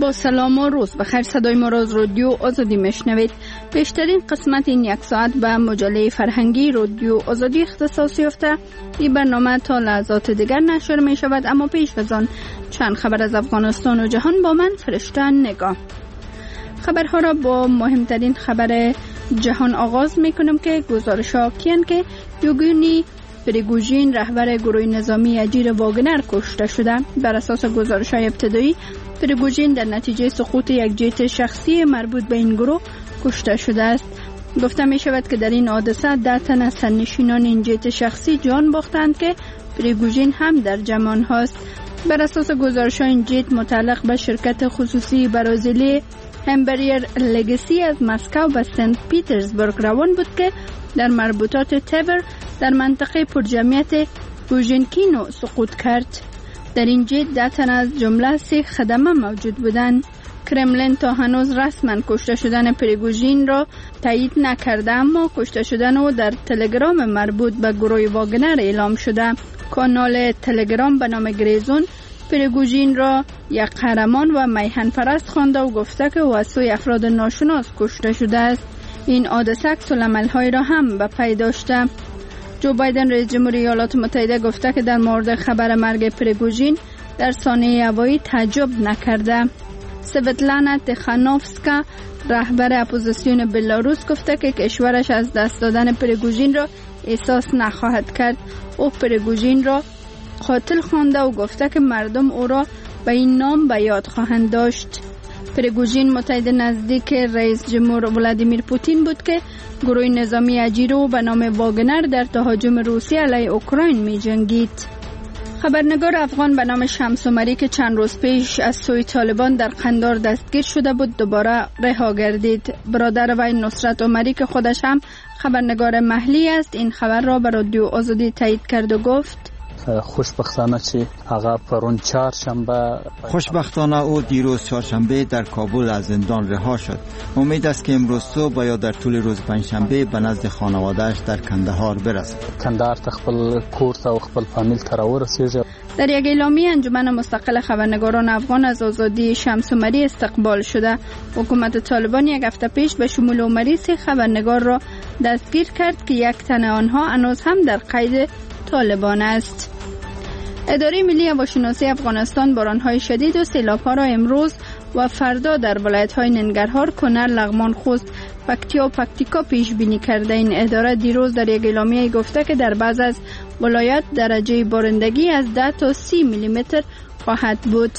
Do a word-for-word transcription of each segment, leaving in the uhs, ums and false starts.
با سلام و روز بخیر. صدای ما را از رادیو آزادی میشنوید. بیشترین قسمت این یک ساعت به مجله فرهنگی رادیو آزادی اختصاص یافته. این برنامه تا لحظات دیگر نشر می شود، اما پیش از آن چند خبر از افغانستان و جهان با من فرشته نگاه. خبرها را با مهمترین خبر جهان آغاز می کنم که گزارش ها کیند که یوگونی پریگوژین رهبر گروه نظامی اجیر واگنر کشته شده. بر اساس گزارش های ابتدایی پریگوژین در نتیجه سقوط یک جت شخصی مربوط به این گروه کشته شده است. گفته می شود که در این حادثه ده تن از سرنشینان این جت شخصی جان باختند که پریگوژین هم در جمع آنهاست. بر اساس گزارش های این جت متعلق به شرکت خصوصی برازیلی همبریر لگسی از مسکو به سنت پیترزبورگ روان بود که در مربوطات تبر در منطقه پرجمعیت گوژنکینو سقوط کرد. در این جت ده تن از جمله سه خدمه موجود بودند. کرملین تا هنوز رسما کشته شدن پریگوژین را تایید نکرده، اما کشته شدن او در تلگرام مربوط به گروه واگنر اعلام شده. کانال تلگرام به نام گریزون پریگوژین را یک قهرمان و میهن پرست خوانده و گفته که او از سوی افراد ناشناس کشته شده است. این حادثه عکس‌العمل‌های را هم به پی داشته. جو بایدن رئیس جمهوری ایالات متحده گفته که در مورد خبر مرگ پریگوژین در سانحه هوایی تعجب نکرده. سویتلانا تیخانوفسکا رهبر اپوزیسیون بلاروس گفته که کشورش از دست دادن پریگوژین را احساس نخواهد کرد. او پریگوژین را قاتل خوانده و گفته که مردم او را به این نام به یاد خواهند داشت. پریگوژین متحد نزدیک رئیس جمهور ولادیمیر پوتین بود که گروه نظامی اجیر او به نام واگنر در تهاجم روسیه علیه اوکراین می جنگید. خبرنگار افغان به نام شمس عمری که چند روز پیش از سوی طالبان در قندار دستگیر شده بود دوباره رها گردید. برادر وی نصرت عمری که خودش هم خبرنگار محلی است این خبر را به رادیو آزادی تایید کرد و گفت خوشبختانه چی آقا پرون چهارشنبه خوشبختانه او دیروز چهارشنبه در کابل از زندان رها شد. امید است که امروز صبح یا در طول روز پنجشنبه به نزد خانواده‌اش در کندهار برسد. کندهار ته خپل کور ته او خپل فامیل ته راورسیږي. در یک اعلامیه انجمن مستقل خبرنگاران افغان از آزادی شمس عمری استقبال شده. حکومت طالبان یک هفته پیش به شمول عمری سه خبرنگار را دستگیر کرد که یک تن آنها هنوز هم در قید طالبان است. اداره ملی هواشناسی افغانستان بارانهای شدید و سیلاب‌ها را امروز و فردا در ولایت‌های ننگرهار، کنر، لغمان، خوست، پکتیا و پکتیکا پیش بینی کرده. این اداره دیروز در یک اعلامیه گفته که در بعض از ولایات درجه بارندگی از ده تا سی میلیمتر خواهد بود.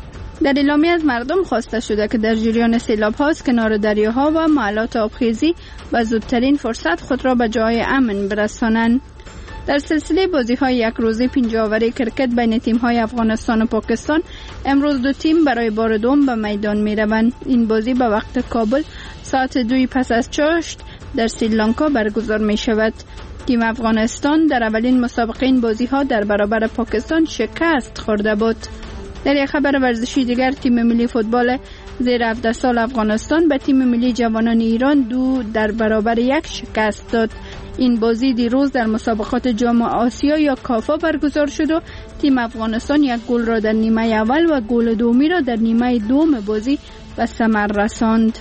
در اعلامیه از مردم خواسته شده که در جریان سیلاب‌ها از کنار دریاها و محلات آبخیزی و زودترین فرصت خود را به جای امن برسانند. در سلسله بازی‌های یک روزه پنجاه اوری کرکت بین تیم‌های افغانستان و پاکستان امروز دو تیم برای بار دوم به میدان می‌روند. این بازی به وقت کابل ساعت دوی پس از چاشت در سریلانکا برگزار می‌شود. تیم افغانستان در اولین مسابقه این بازی‌ها در برابر پاکستان شکست خورده بود. در یک خبر ورزشی دیگر تیم ملی فوتبال زیر هفده سال افغانستان به تیم ملی جوانان ایران دو در برابر یک شکست داد. این بازی دیروز در مسابقات جام آسیا یا کافا برگزار شد و تیم افغانستان یک گل را در نیمه اول و گل دومی را در نیمه دوم بازی به ثمر رساند.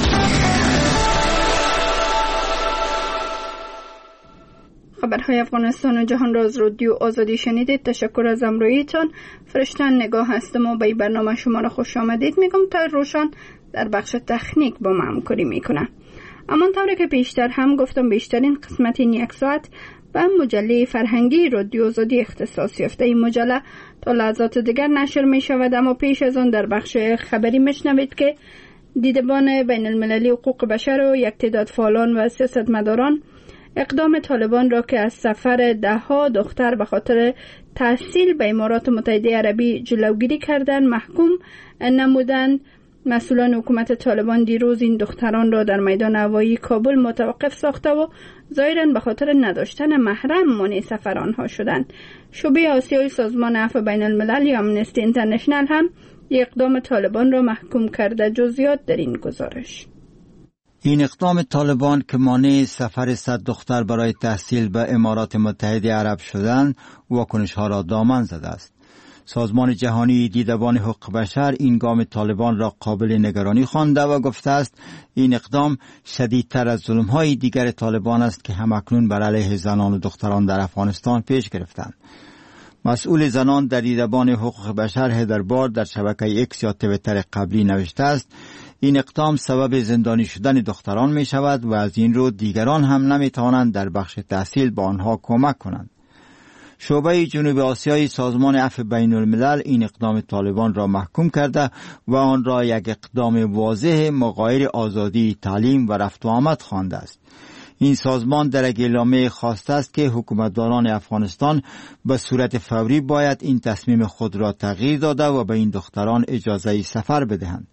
خبرهای افغانستان و جهان را از رادیو آزادی شنیدید. تشکر از همراهیتان. فرشته نگاه هستم و به برنامه شما را خوش آمدید میگم. تا روشان در بخش تکنیک با ما همکاری میکنه. اما طوری که پیشتر هم گفتم بیشترین قسمت این یک ساعت به مجله فرهنگی رادیو آزادی اختصاص یافته. این مجله تا لحظات دیگر نشر می شود، اما پیش از آن در بخش خبری میشنوید که دیدبان بین المللی حقوق بشر و یک تعداد فعالان و سیاستمداران اقدام طالبان را که از سفر ده ها دختر به خاطر تحصیل به امارات متحده عربی جلوگیری کردن محکوم نمودند. مسئولان حکومت طالبان دیروز این دختران را در میدان هوایی کابل متوقف ساخته و ظاهراً به خاطر نداشتن محرم مانع سفر آنها شدند. شعبه آسیایی سازمان عفو بین الملل یا آمنستی اینترنشنال هم اقدام طالبان را محکوم کرده. جزئیات در این گزارش. این اقدام طالبان که مانع سفر صد دختر برای تحصیل به امارات متحده عرب شدند واکنش‌ها را دامن زده است. سازمان جهانی دیدبان حقوق بشر این گام طالبان را قابل نگرانی خوانده و گفته است این اقدام شدیدتر از ظلم‌های دیگر طالبان است که همکنون بر علیه زنان و دختران در افغانستان پیش گرفتند. مسئول زنان در دیدبان حقوق بشر هدربار در شبکه اکس یا تویتر قبلی نوشته است این اقدام سبب زندانی شدن دختران می شود و از این رو دیگران هم نمی توانند در بخش تحصیل با آنها کمک کنند. شعبه جنوب آسیای سازمان عفو بین الملل این اقدام طالبان را محکوم کرده و آن را یک اقدام واضح مغایر آزادی تعلیم و رفت و آمد خوانده است. این سازمان در یک اعلامیه خواسته است که حکومتداران افغانستان به صورت فوری باید این تصمیم خود را تغییر داده و به این دختران اجازه سفر بدهند.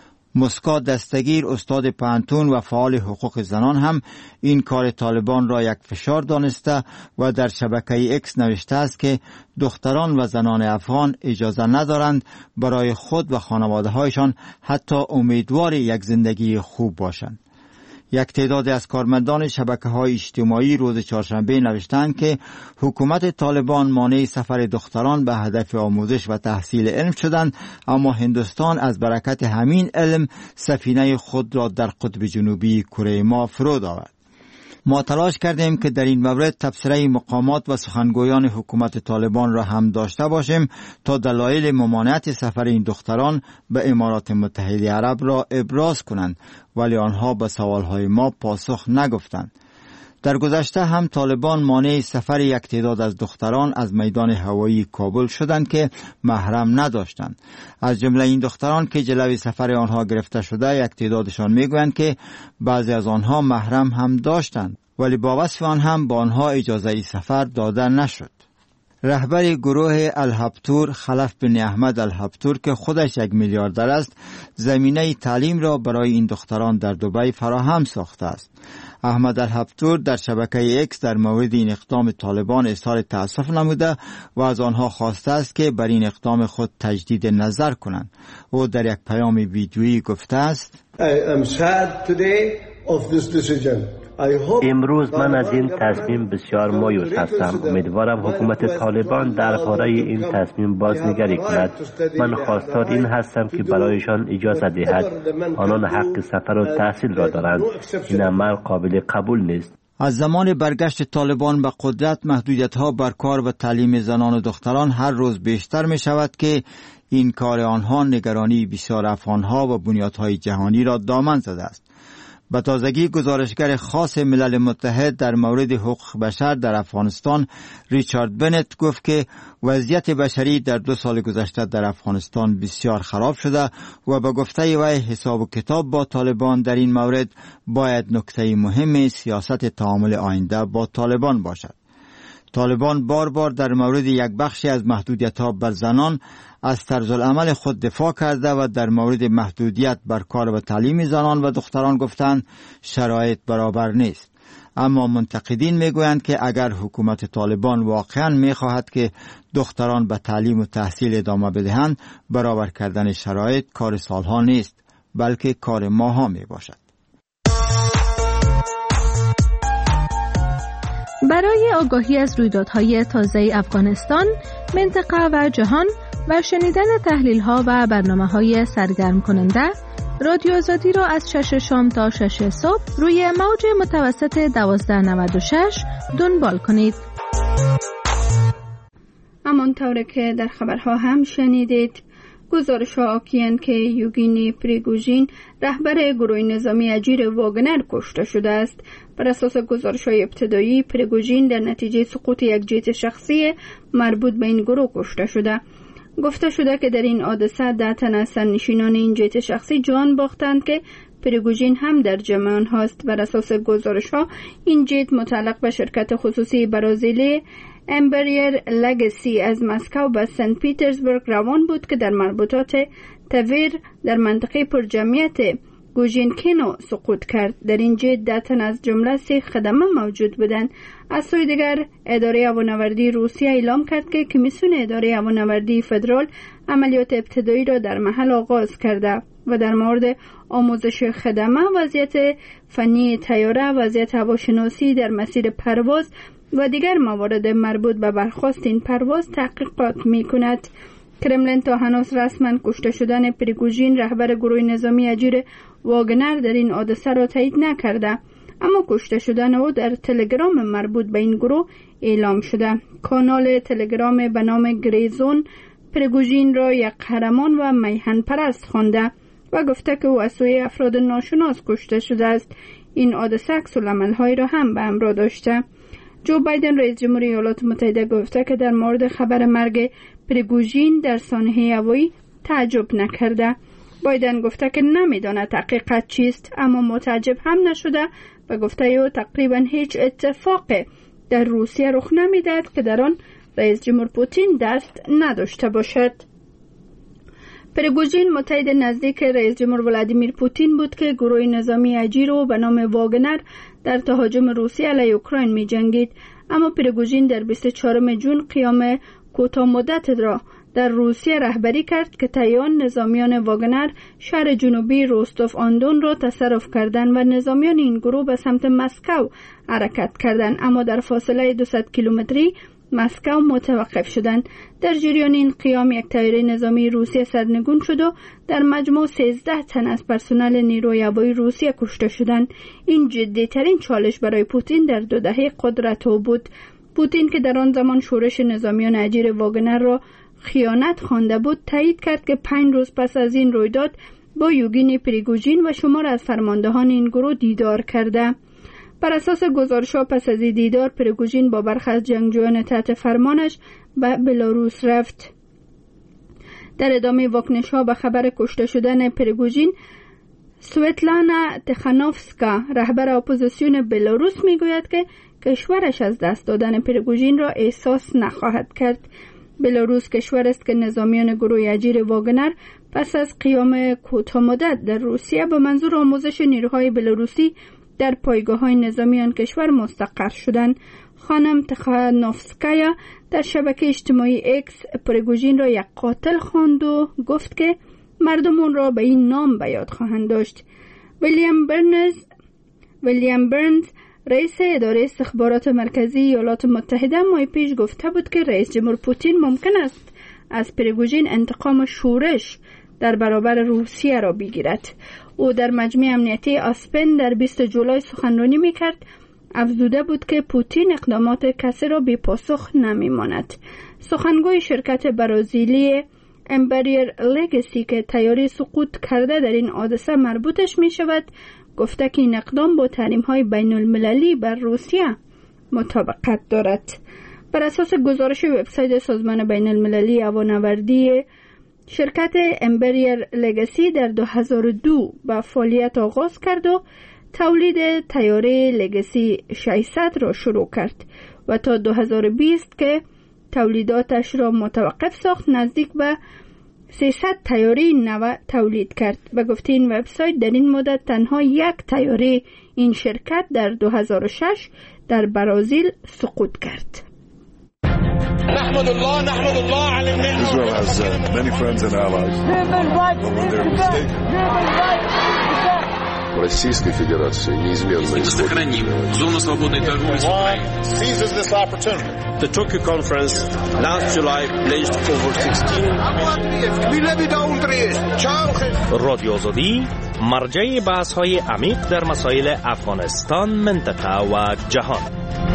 مسکا دستگیر استاد پانتون و فعال حقوق زنان هم این کار طالبان را یک فشار دانسته و در شبکه اکس نوشته است که دختران و زنان افغان اجازه ندارند برای خود و خانواده هایشان حتی امیدوار یک زندگی خوب باشند. یک تعداد از کارمندان شبکه‌های اجتماعی روز چهارشنبه نوشتند که حکومت طالبان مانع سفر دختران به هدف آموزش و تحصیل علم شدند، اما هندوستان از برکت همین علم سفینه خود را در قطب جنوبی کره ماه فرود آورد. ما تلاش کردیم که در این مورد تبصره مقامات و سخنگویان حکومت طالبان را هم داشته باشیم تا دلایل ممانعت سفر این دختران به امارات متحده عرب را ابراز کنند، ولی آنها به سوالهای ما پاسخ نگفتند. در گذشته هم طالبان مانع سفر یک تعداد از دختران از میدان هوایی کابل شدند که محرم نداشتند. از جمله این دختران که جلوی سفر آنها گرفته شده، یک تعدادشان میگویند که بعضی از آنها محرم هم داشتند، ولی با وصف آن هم با آنها اجازه سفر داده نشد. رهبر گروه الهبتور خلف بن احمد الهبتور که خودش یک میلیاردر است، زمینه تعلیم را برای این دختران در دبی فراهم ساخته است. احمد الهبتور در شبکه اکس در مورد این اقدام طالبان اظهار تأسف نموده و از آنها خواسته است که بر این اقدام خود تجدید نظر کنند. او در یک پیام ویدیویی گفته است I am sad today of this decision. امروز من از این تصمیم بسیار مایوس هستم. امیدوارم حکومت طالبان درباره این تصمیم بازنگری کند. من خواستار این هستم که برایشان اجازه دهد. آنان حق سفر و تحصیل را دارند. این عمل قابل قبول نیست. از زمان برگشت طالبان به قدرت محدودیت‌ها بر کار و تعلیم زنان و دختران هر روز بیشتر می شود که این کار آنها نگرانی بسیار افغان‌ها و بنیادهای جهانی را دامن زده است. به تازگی گزارشگر خاص ملل متحد در مورد حقوق بشر در افغانستان ریچارد بنت گفت که وضعیت بشری در دو سال گذشته در افغانستان بسیار خراب شده و به گفته وی حساب و کتاب با طالبان در این مورد باید نکته مهم سیاست تعامل آینده با طالبان باشد. طالبان بار بار در مورد یک بخشی از محدودیت‌ها بر زنان از طرز العمل خود دفاع کرده و در مورد محدودیت بر کار و تعلیم زنان و دختران گفتند شرایط برابر نیست. اما منتقدین میگویند که اگر حکومت طالبان واقعا میخواهد که دختران به تعلیم و تحصیل ادامه بدهند، برابر کردن شرایط کار سالها نیست، بلکه کار ماها میباشد. برای آگاهی از رویدادهای تازه افغانستان، منطقه و جهان و شنیدن تحلیل‌ها و برنامه‌های سرگرم کننده، رادیو آزادی را از شش شام تا شش صبح روی موج متوسط دوازده نود و شش دنبال کنید. همانطور که در خبرها هم شنیدید، گزارش ها آکیان که یوگینی پریگوژین رهبر گروه نظامی اجیر واگنر کشته شده است. بر اساس گزارش های ابتدایی، پریگوژین در نتیجه سقوط یک جت شخصی مربوط به این گروه کشته شده. گفته شده که در این حادثه ده تن از سرنشینان این جت شخصی جان باختند که پریگوژین هم در جمع آنهاست. بر اساس گزارش ها، این جت متعلق به شرکت خصوصی برازیلی امبریر لگسی از مسکو به سن پیترزبورگ روان بود که در مربوطات تویر در منطقه پرجمعیت گوژینکینو سقوط کرد. در این جت ده تن از جمله سه خدمه موجود بودند. از سوی دیگر، اداره هوانوردی روسیه اعلام کرد که کمیسیون اداره هوانوردی فدرال عملیات ابتدایی را در محل آغاز کرده و در مورد آموزش خدمه، وضعیت فنی طیاره، وضعیت هواشناسی در مسیر پرواز و دیگر موارد مربوط به برخواست این پرواز تحقیقات می کند. کرملین تا هنوز رسما کشته شدن پریگوژین رهبر گروه نظامی اجیر واگنر در این حادثه را تایید نکرده، اما کشته شدن او در تلگرام مربوط به این گروه اعلام شده. کانال تلگرام به نام گریزون پریگوژین را یک قهرمان و میهن پرست خوانده و گفته که او از سوی افراد ناشناس کشته شده است. این حادثه عکس‌العمل‌های را هم به همراه داشته. جو بایدن رئیس جمهوری ایالات متحده گفته که در مورد خبر مرگ پریگوژین در سانحه هوایی تعجب نکرده. بایدن گفته که نمیداند حقیقت چیست، اما متعجب هم نشده و گفته او تقریبا هیچ اتفاق در روسیه رخ نمیدهد که در آن رئیس جمهور پوتین دست نداشته باشد. پریگوژین متحد نزدیک رئیس جمهور ولادیمیر پوتین بود که گروه نظامی اجیر او به نام واگنر در تهاجم روسیه علیه اوکراین می جنگید، اما پریگوژین در بیست و چهارم ژوئن قیام کوتاه مدت را در روسیه رهبری کرد که طیان نظامیان واگنر شهر جنوبی روستوف آندون را تصرف کردند و نظامیان این گروه به سمت مسکو حرکت کردند، اما در فاصله دویست کیلومتری مسکو متوقف شدند. در جریان این قیام یک طیاره نظامی روسیه سرنگون شد و در مجموع سیزده تن از پرسنل نیروی هوایی روسیه کشته شدند. این جدی‌ترین چالش برای پوتین در دو دهه قدرت او بود. پوتین که در آن زمان شورش نظامیان اجیر واگنر را خیانت خوانده بود، تایید کرد که پنج روز پس از این رویداد با یوگینی پریگوژین و شمار از فرماندهان این گروه دیدار کرده. بر اساس گزارش‌ها پس از دیدار پریگوژین با برخی از جنگجویان تحت فرمانش به بلاروس رفت. در ادامه واکنش‌ها به خبر کشته شدن پریگوژین، سویتلانا تخانوفسکا رهبر اپوزیسیون بلاروس میگوید که کشورش از دست دادن پریگوژین را احساس نخواهد کرد. بلاروس کشور است که نظامیان گروه اجیر واگنر پس از قیام کوتاه مدت در روسیه به منظور آموزش نیروهای بلاروسی در پایگاه‌های نظامی آن کشور مستقر شدند. خانم تخانوفسکایا در شبکه اجتماعی اکس پریگوژین را یک قاتل خواند و گفت که مردم اون را به این نام به یاد خواهند داشت. ویلیام برنز ویلیام برنز رئیس اداره استخبارات مرکزی ایالات متحده ماه پیش گفته بود که رئیس جمهور پوتین ممکن است از پریگوژین انتقام شورش در برابر روسیه را بگیرد. او در مجمع امنیتی آسپن در بیست جولای سخنرانی میکرد. افزوده بود که پوتین اقدامات کسی را بی پاسخ نمیماند. سخنگوی شرکت برازیلی امبریر لگسی که طیاره سقوط کرده در این حادثه مربوطش می شود، گفته که این اقدام با تحریم‌های بین المللی بر روسیه مطابقت دارد. بر اساس گزارش وبسایت سازمان بین المللی هوانوردی، شرکت امبریر لگسی در دو هزار و دو با فعالیت آغاز کرد و تولید طیاره لگسی ششصد را شروع کرد و تا دو هزار و بیست که تولیداتش را متوقف ساخت نزدیک به سیصد طیاره نو تولید کرد. به گفته این وبسایت در این مدت تنها یک طیاره این شرکت در دو هزار و شش در برازیل سقوط کرد. نحمد الله نحمد الله على النعمة. Israel has uh, many friends and allies. Российской Федерации неизменно сохраним зону свободной торговли с Украиной. Seizes this opportunity. The Tokyo conference last July pledged over sixteen. رادیو آزادی مرجع بحث‌های عمیق در مسائل افغانستان، منطقه و جهان.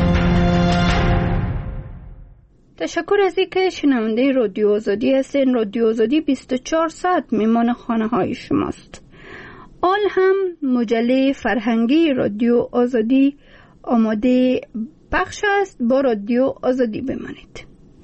تشکر از اینکه شنونده رادیو آزادی هستین. رادیو آزادی بیست و چهار ساعت میمان خانه های شماست. آل هم مجله فرهنگی رادیو آزادی آماده پخش است. با رادیو آزادی بمانید.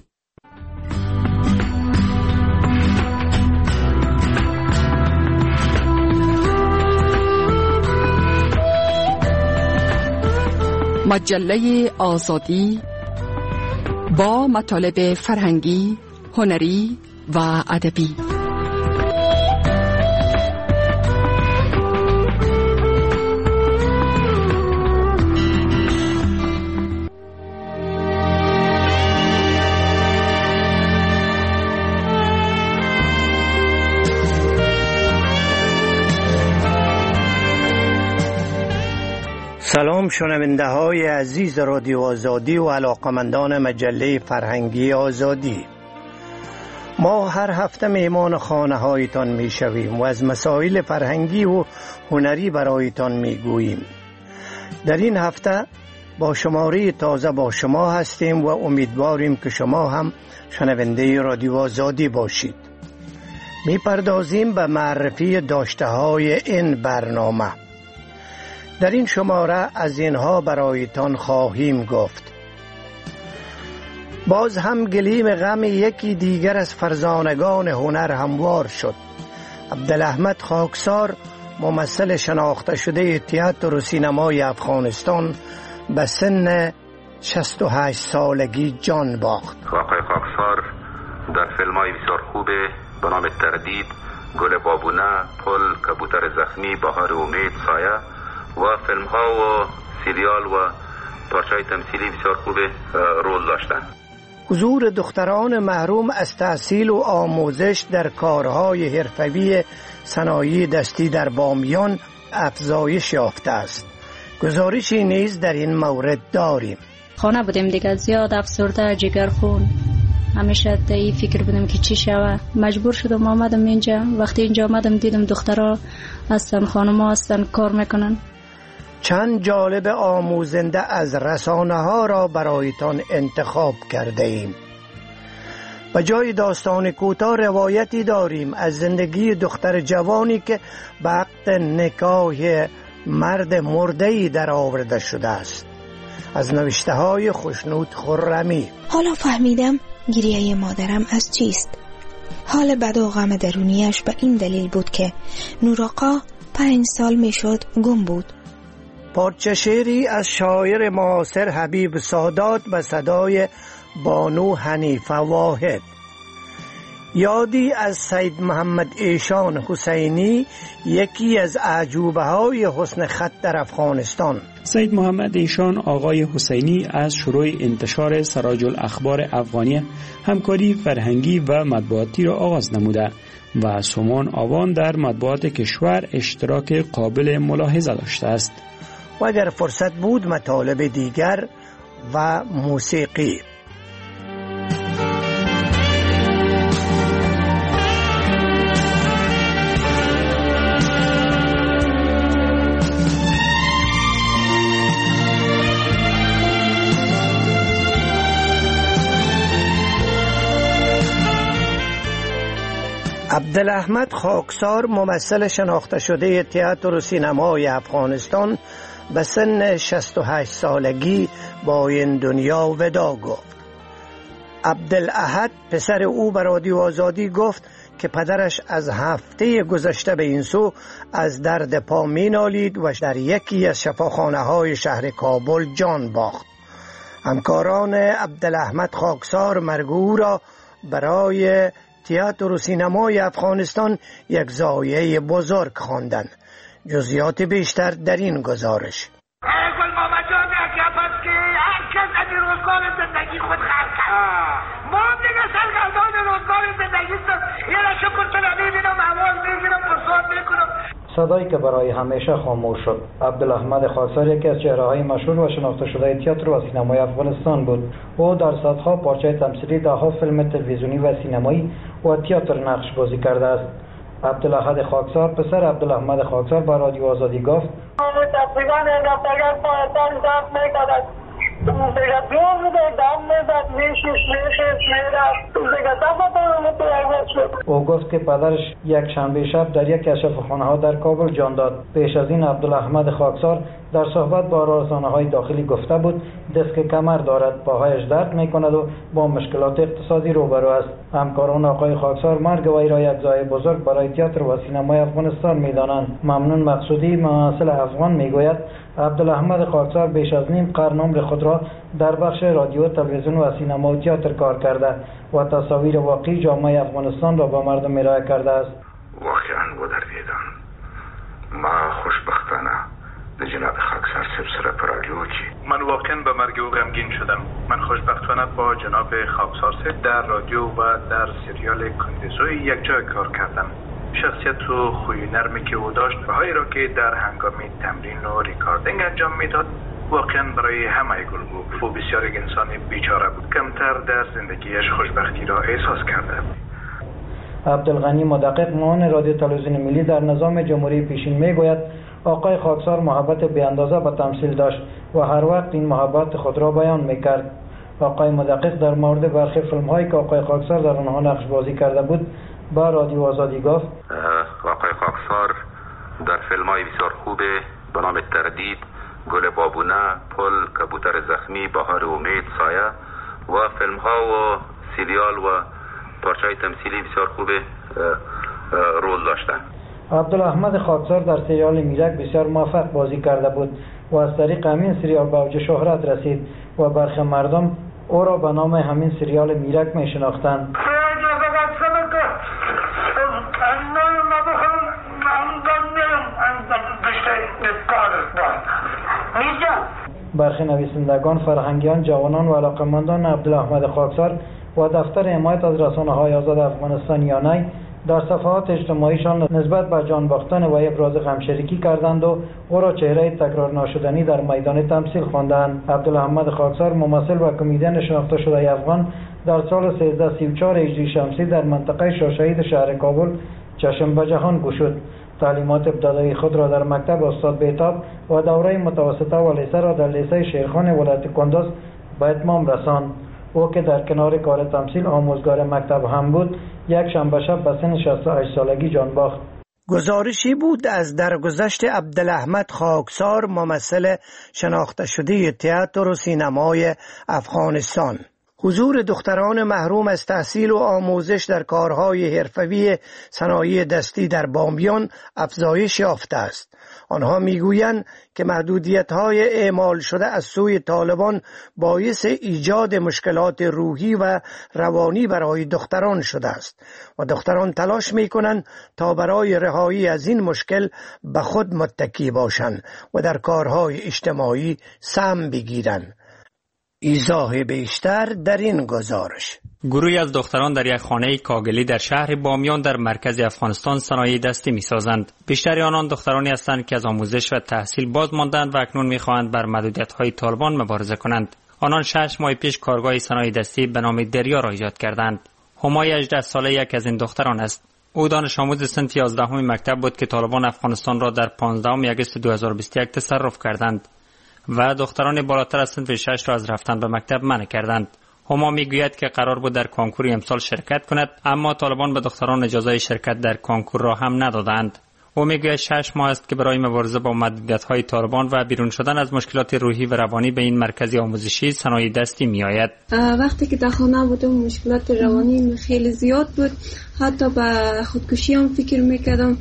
مجله آزادی با مطالب فرهنگی، هنری و ادبی. سلام شنونده های عزیز رادیو آزادی و علاقمندان مجله فرهنگی آزادی. ما هر هفته میمان خانه هایتان می شویم و از مسائل فرهنگی و هنری برایتان می گوییم. در این هفته با شماره تازه با شما هستیم و امیدواریم که شما هم شنونده رادیو آزادی باشید. می پردازیم به معرفی داشته های این برنامه. در این شماره از اینها برایتان خواهیم گفت. باز هم گلیم غم یکی دیگر از فرزانگان هنر هموار شد. عبدالاحمد خاکسار، ممثل شناخته شده تئاتر و سینمای افغانستان، به سن شصت و هشت سالگی جان باخت. آقای خاکسار در فیلم‌های بسیار خوبه به نام تردید، گل بابونه، پل، کبوتر زخمی، بهار امید، سایه و فیلم‌ها و سریال و پارچه‌های تمثیلی بسیار خوبه رول داشتن. حضور دختران محروم از تحصیل و آموزش در کارهای حرفه‌ای صنایع دستی در بامیان افزایش یافته است. گزارشی نیز در این مورد داریم. خانه بودیم دیگه، زیاد افسرده، جگرخون، همیشه در این فکر بودم که چی شوه. مجبور شدم آمدم اینجا. وقتی اینجا آمدم دیدم دخترها هستن، خانم‌ها هستن، کار میکنن. چند جالب آموزنده از رسانه ها را برایتان انتخاب کرده ایم. و جای داستان کوتاه روایتی داریم از زندگی دختر جوانی که به عقد نکاح مرد مرده‌ای در آورده شده است. از نوشته های خوشنود خرمی. حالا فهمیدم گریه مادرم از چیست. حال بد و غم درونیش به این دلیل بود که نورآقا پنج سال میشد گم بود. پارچه شعری از شاعر معاصر حبیب سادات به صدای بانو حنیفه واحد. یادی از سید محمد ایشان حسینی، یکی از اعجوبه های حسن خط در افغانستان. سید محمد ایشان آقای حسینی از شروع انتشار سراج الاخبار افغانی همکاری فرهنگی و مطبوعاتی را آغاز نموده و سومان آوان در مطبوعات کشور اشتراک قابل ملاحظه داشته است. و اگر فرصت بود مطالب دیگر و موسیقی. عبدالاحمد خاکسار، ممثل شناخته شده تئاتر و سینمای افغانستان، به سن شصت و هشت سالگی با این دنیا وداع گفت. عبدالاحد پسر او به رادیو آزادی گفت که پدرش از هفته گذشته به این سو از درد پا می نالید و در یکی از شفاخانه های شهر کابل جان باخت. همکاران عبدالاحمد خاکسار مرگ او را برای تئاتر و سینمای افغانستان یک ضایعه بزرگ خواندند. جزئیات بیشتر در این گزارش. گل محمد جان اگه که هر کس از روزگار زندگی خود خلق کرد. ما دیگه سرگردان روزگار زندگی است. یه را شکر تو نمیبینم، آواز میگیرم، پرسان میکنم. صدایی که برای همیشه خاموش شد. عبدالاحمد خاکسار یکی از چهره‌های مشهور و شناخته شده تئاتر و سینمای افغانستان بود. او در صدها پارچه تمثیلی، دهها فیلم تلویزیونی و سینمایی و تئاتر نقش بازی کرده است. عبدالاحد خاکسار، پسر عبدالاحمد خاکسار، به رادیو آزادی گفت: او گفت که پدرش یک شنبه شب در یک از شفاخانه‌ها در کابل جان داد. پیش از این عبدالاحمد خاکسار در صحبت با رسانه‌های داخلی گفته بود دست کمر دارد، پاهایش درد می‌کند و با مشکلات اقتصادی روبرو است. همکاران آقای خاکسار مرگ وی را یک ضایعه بزرگ برای تئاتر و سینمای افغانستان می‌دانند. ممنون مقصودی، ممثل افغان، میگوید عبدالاحمد خاکسار بیش از نیم قرن عمر خود را در بخش رادیو، تلویزیون و سینما و تئاتر کار کرده و تصاویر واقعی جامعه افغانستان را به مردم ارائه کرده است. واقعا بودردیدم. ما خوشبختانه به جناب خاکسار سبسره پرالیو کی من واقعا به مرگ او غمگین شدم. من خوشبختانه با جناب خاکسار در رادیو و در سریال کندزوی یک جای کار کردم. شخصیت و خوی نرمی که او داشت و هایی را که در هنگام تمرین و ریکاردینگ انجام میداد واقعا برای همه گل بود. او بسیار یک انسان بیچاره بود. کمتر در زندگیش خوشبختی را احساس کرده. عبدالغنی مدقق معاون رادیو تلویزیون ملی در نظام جمهوری پیشین میگوید آقای خاکسار محبت بی‌اندازه به تمثیل داشت و هر وقت این محبت خود را بیان میکرد. آقای مدقق در مورد برخی فیلم هایی که آقای خاکسار در آنها نقش بازی کرده بود با رادیو آزادی گفت آقای خاکسار در فیلم های بسیار خوب به نام تردید، گل بابونه، پل، کبوتر زخمی، بهار امید، سایه و فیلم ها و سریال و پارچه تمثیلی بسیار خوب رول داشتند. عبدالاحمد خاکسار در سریال میرک بسیار موفق بازی کرده بود و از طریق همین سریال به اوج شهرت رسید و برخی مردم او را به نام همین سریال میرک می شناختند. برخی نویسندگان، فرهنگیان، جوانان و علاقمندان عبدالاحمد خاکسار و دفتر حمایت از رسانه‌های آزاد افغانستان یانای در صفحات اجتماعیشان نسبت به جان باختن و ابراز غمشریکی کردند و او را چهره تکرار ناشدنی در میدان تمثیل خواندند. عبدالاحمد خاکسار ممثل و کمدین شناخته شده افغان در سال سیزده سی و چهار هجری شمسی در منطقه شاشهید شهر کابل چشم به جهان گشود. تعلیمات ابتدایی خود را در مکتب استاد بیتاب و دوره متوسطه و لیسه را در لیسه شیرخان ولایت کندوز به اتمام رساند. او که در کنار کار تمثیل آموزگار مکتب هم بود، یک شنبه شب به سن شصت و هشت سالگی جان باخت. گزارشی بود از درگذشت عبدالاحمد خاکسار، ممثل شناخته شده تئاتر و سینمای افغانستان. حضور دختران محروم از تحصیل و آموزش در کارهای حرفه‌ای صنایع دستی در بامیان افزایش یافته است. آنها میگویند که محدودیت‌های اعمال شده از سوی طالبان باعث ایجاد مشکلات روحی و روانی برای دختران شده است و دختران تلاش می‌کنند تا برای رهایی از این مشکل به خود متکی باشند و در کارهای اجتماعی سهم بگیرند. ایضاح بیشتر در این گزارش. گروهی از دختران در یک خانه کاگلی در شهر بامیان در مرکز افغانستان صنایع دستی می‌سازند. بیشتر آنان دخترانی هستند که از آموزش و تحصیل باز ماندند و اکنون می‌خواهند بر محدودیت‌های طالبان مبارزه کنند. آنان شش ماه پیش کارگاه صنایع دستی به نام دریا را ایجاد کردند. همای هجده ساله یک از این دختران است. او دانش آموز صنف یازدهم مکتب بود که طالبان افغانستان را در پانزدهم آگوست دو هزار و بیست و یک تصرف کردند و دختران بالاتر از صنف شش را از رفتن به مکتب منع کردند. هما میگوید که قرار بود در کانکور امسال شرکت کند، اما طالبان به دختران اجازه شرکت در کانکور را هم ندادند. او میگوید شش ماه است که برای مبارزه با محدودیت‌های طالبان و بیرون شدن از مشکلات روحی و روانی به این مرکز آموزشی صنایع دستی میآید. وقتی که در خانه بودم مشکلات روانی خیلی زیاد بود، حتی به خودکشی هم فکر میکردم،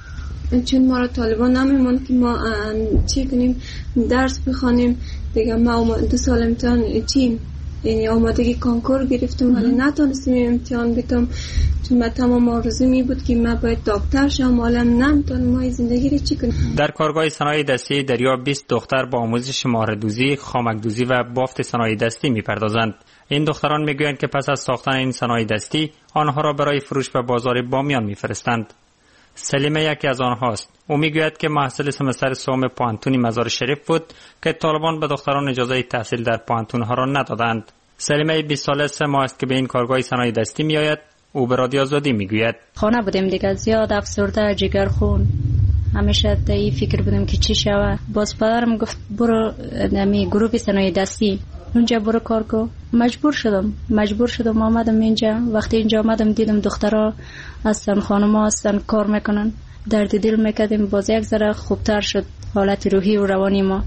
چون ما را طالبان نمیمون که ما چی کنیم، درس بخوانیم دیگه. ما دو سال امتحان چیم یعنی آمادگی کانکور گرفتم ولی نتونستم امتحان بدم، چون من تمام آرزو می بود که من باید دکتر شم، حالا نمیتونم ما زندگی رو چی کنیم. در کارگاه صنایع دستی دریا بیست دختر با آموزش مهره‌دوزی، خامک‌دوزی و بافت صنایع دستی میپردازند. این دختران میگویند که پس از ساختن این صنایع دستی آنها را برای فروش به بازار بامیان میفرستند. سلیمه یکی از آنهاست. او میگوید که محصل سمستر سوم پانتونی مزار شریف بود که طالبان به دختران اجازه تحصیل در پانتونها را ندادند. سلیمه بیست ساله سه ماه است که به این کارگاه صنایع دستی میآید. او به رادیو آزادی میگوید خانه بودیم دیگه، زیاد افسرده، جگرخون، همیشه در این فکر بودم که چی شوه. باز پدرم گفت برو نمی گروه صنایع دستی اونجا برو کار کو. مجبور شدم مجبور شدم آمدم اینجا. وقتی اینجا آمدم دیدم دخترها هستن، خانم‌ها هستن، کار میکنن، درد دل میکردیم. باز یک ذره خوبتر شد حالت روحی و روانی ما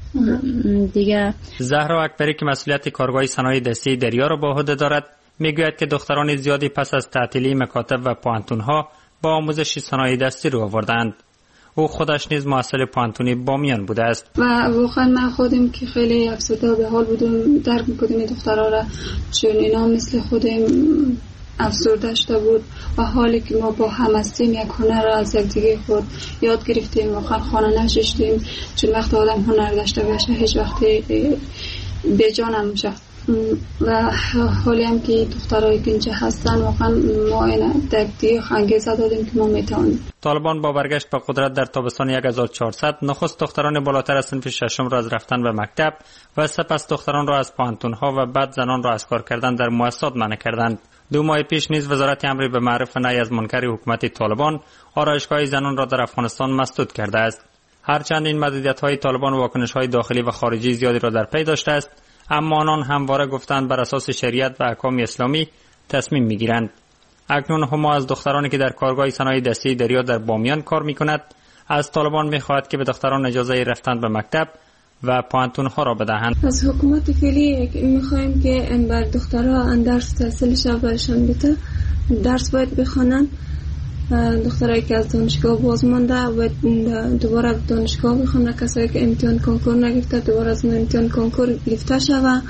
دیگه. زهرا اکبری که مسئولیت کارگاه صنایع دستی دریا را به عهده دارد میگوید که دختران زیادی پس از تعطیلی مکاتب و پانتونها با آموزش صنایع دستی رو آوردند. او خودش نیز محصل پانتونی بامیان بوده است و واقعا من خودم که خیلی افسرده به حال بودم، درک می‌کردم این دخترها را، چون اینا مثل خودم افسرده شده بود و حالی که ما با هم هستیم یک هنر را از یک دیگه خود یاد گرفتیم. واقعا خانه نشستیم، چون وقت آدم هنر داشته باشه هیچ وقت به جان هم و حالی هم که دخترایی که اینجا هستن واقعا ما این دقیق انگیزه دادیم که ما میتونیم. طالبان با برگشت به قدرت در تابستان هزار و چهارصد نخست دختران بالاتر از صنف ششم را از رفتن به مکتب و سپس دختران را از پانتونها و بعد زنان را از کار کردن در مؤسسات منع کردند. دو ماه پیش نیز وزارت امر به معروف و نهی از منکر حکومت طالبان آرایشگاه زنان را در افغانستان مسدود کرده است. هرچند این محدودیت‌های طالبان واکنش‌های داخلی و خارجی زیادی را در پی داشته است، اما آنان همواره گفتند بر اساس شریعت و احکام اسلامی تصمیم می‌گیرند. اکنون هما از دخترانی که در کارگاه صنایع دستی دریا در بامیان کار می‌کند از طالبان می‌خواهد که به دختران اجازه رفتن به مکتب و پانتون‌ها را بدهند. از حکومت فعلی می‌خوایم که این بر دخترها درس تحصیلش برشان بده، درس باید بخوانند. دخترایی که از دانشگاه باز مانده و دوباره دانشگاه بخونه، کسایی که امتحان کنکور نگرفته دوباره از امتحان کنکور گرفته شود.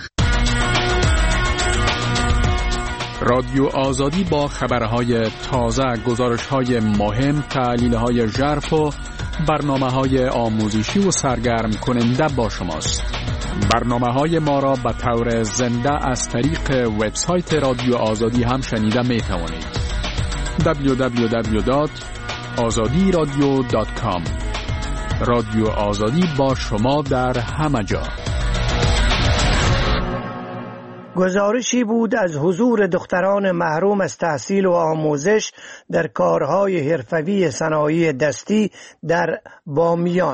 رادیو آزادی با خبرهای تازه، گزارش‌های مهم، تحلیل‌های ژرف و برنامه‌های آموزشی و سرگرم کننده با شماست. برنامه‌های ما را به طور زنده از طریق وبسایت رادیو آزادی هم شنیده می‌توانید. دبلیو دبلیو دبلیو دات آزادی رادیو دات کام. رادیو آزادی با شما در همه جا. گزارشی بود از حضور دختران محروم از تحصیل و آموزش در کارهای حرفوی صنایع دستی در بامیان.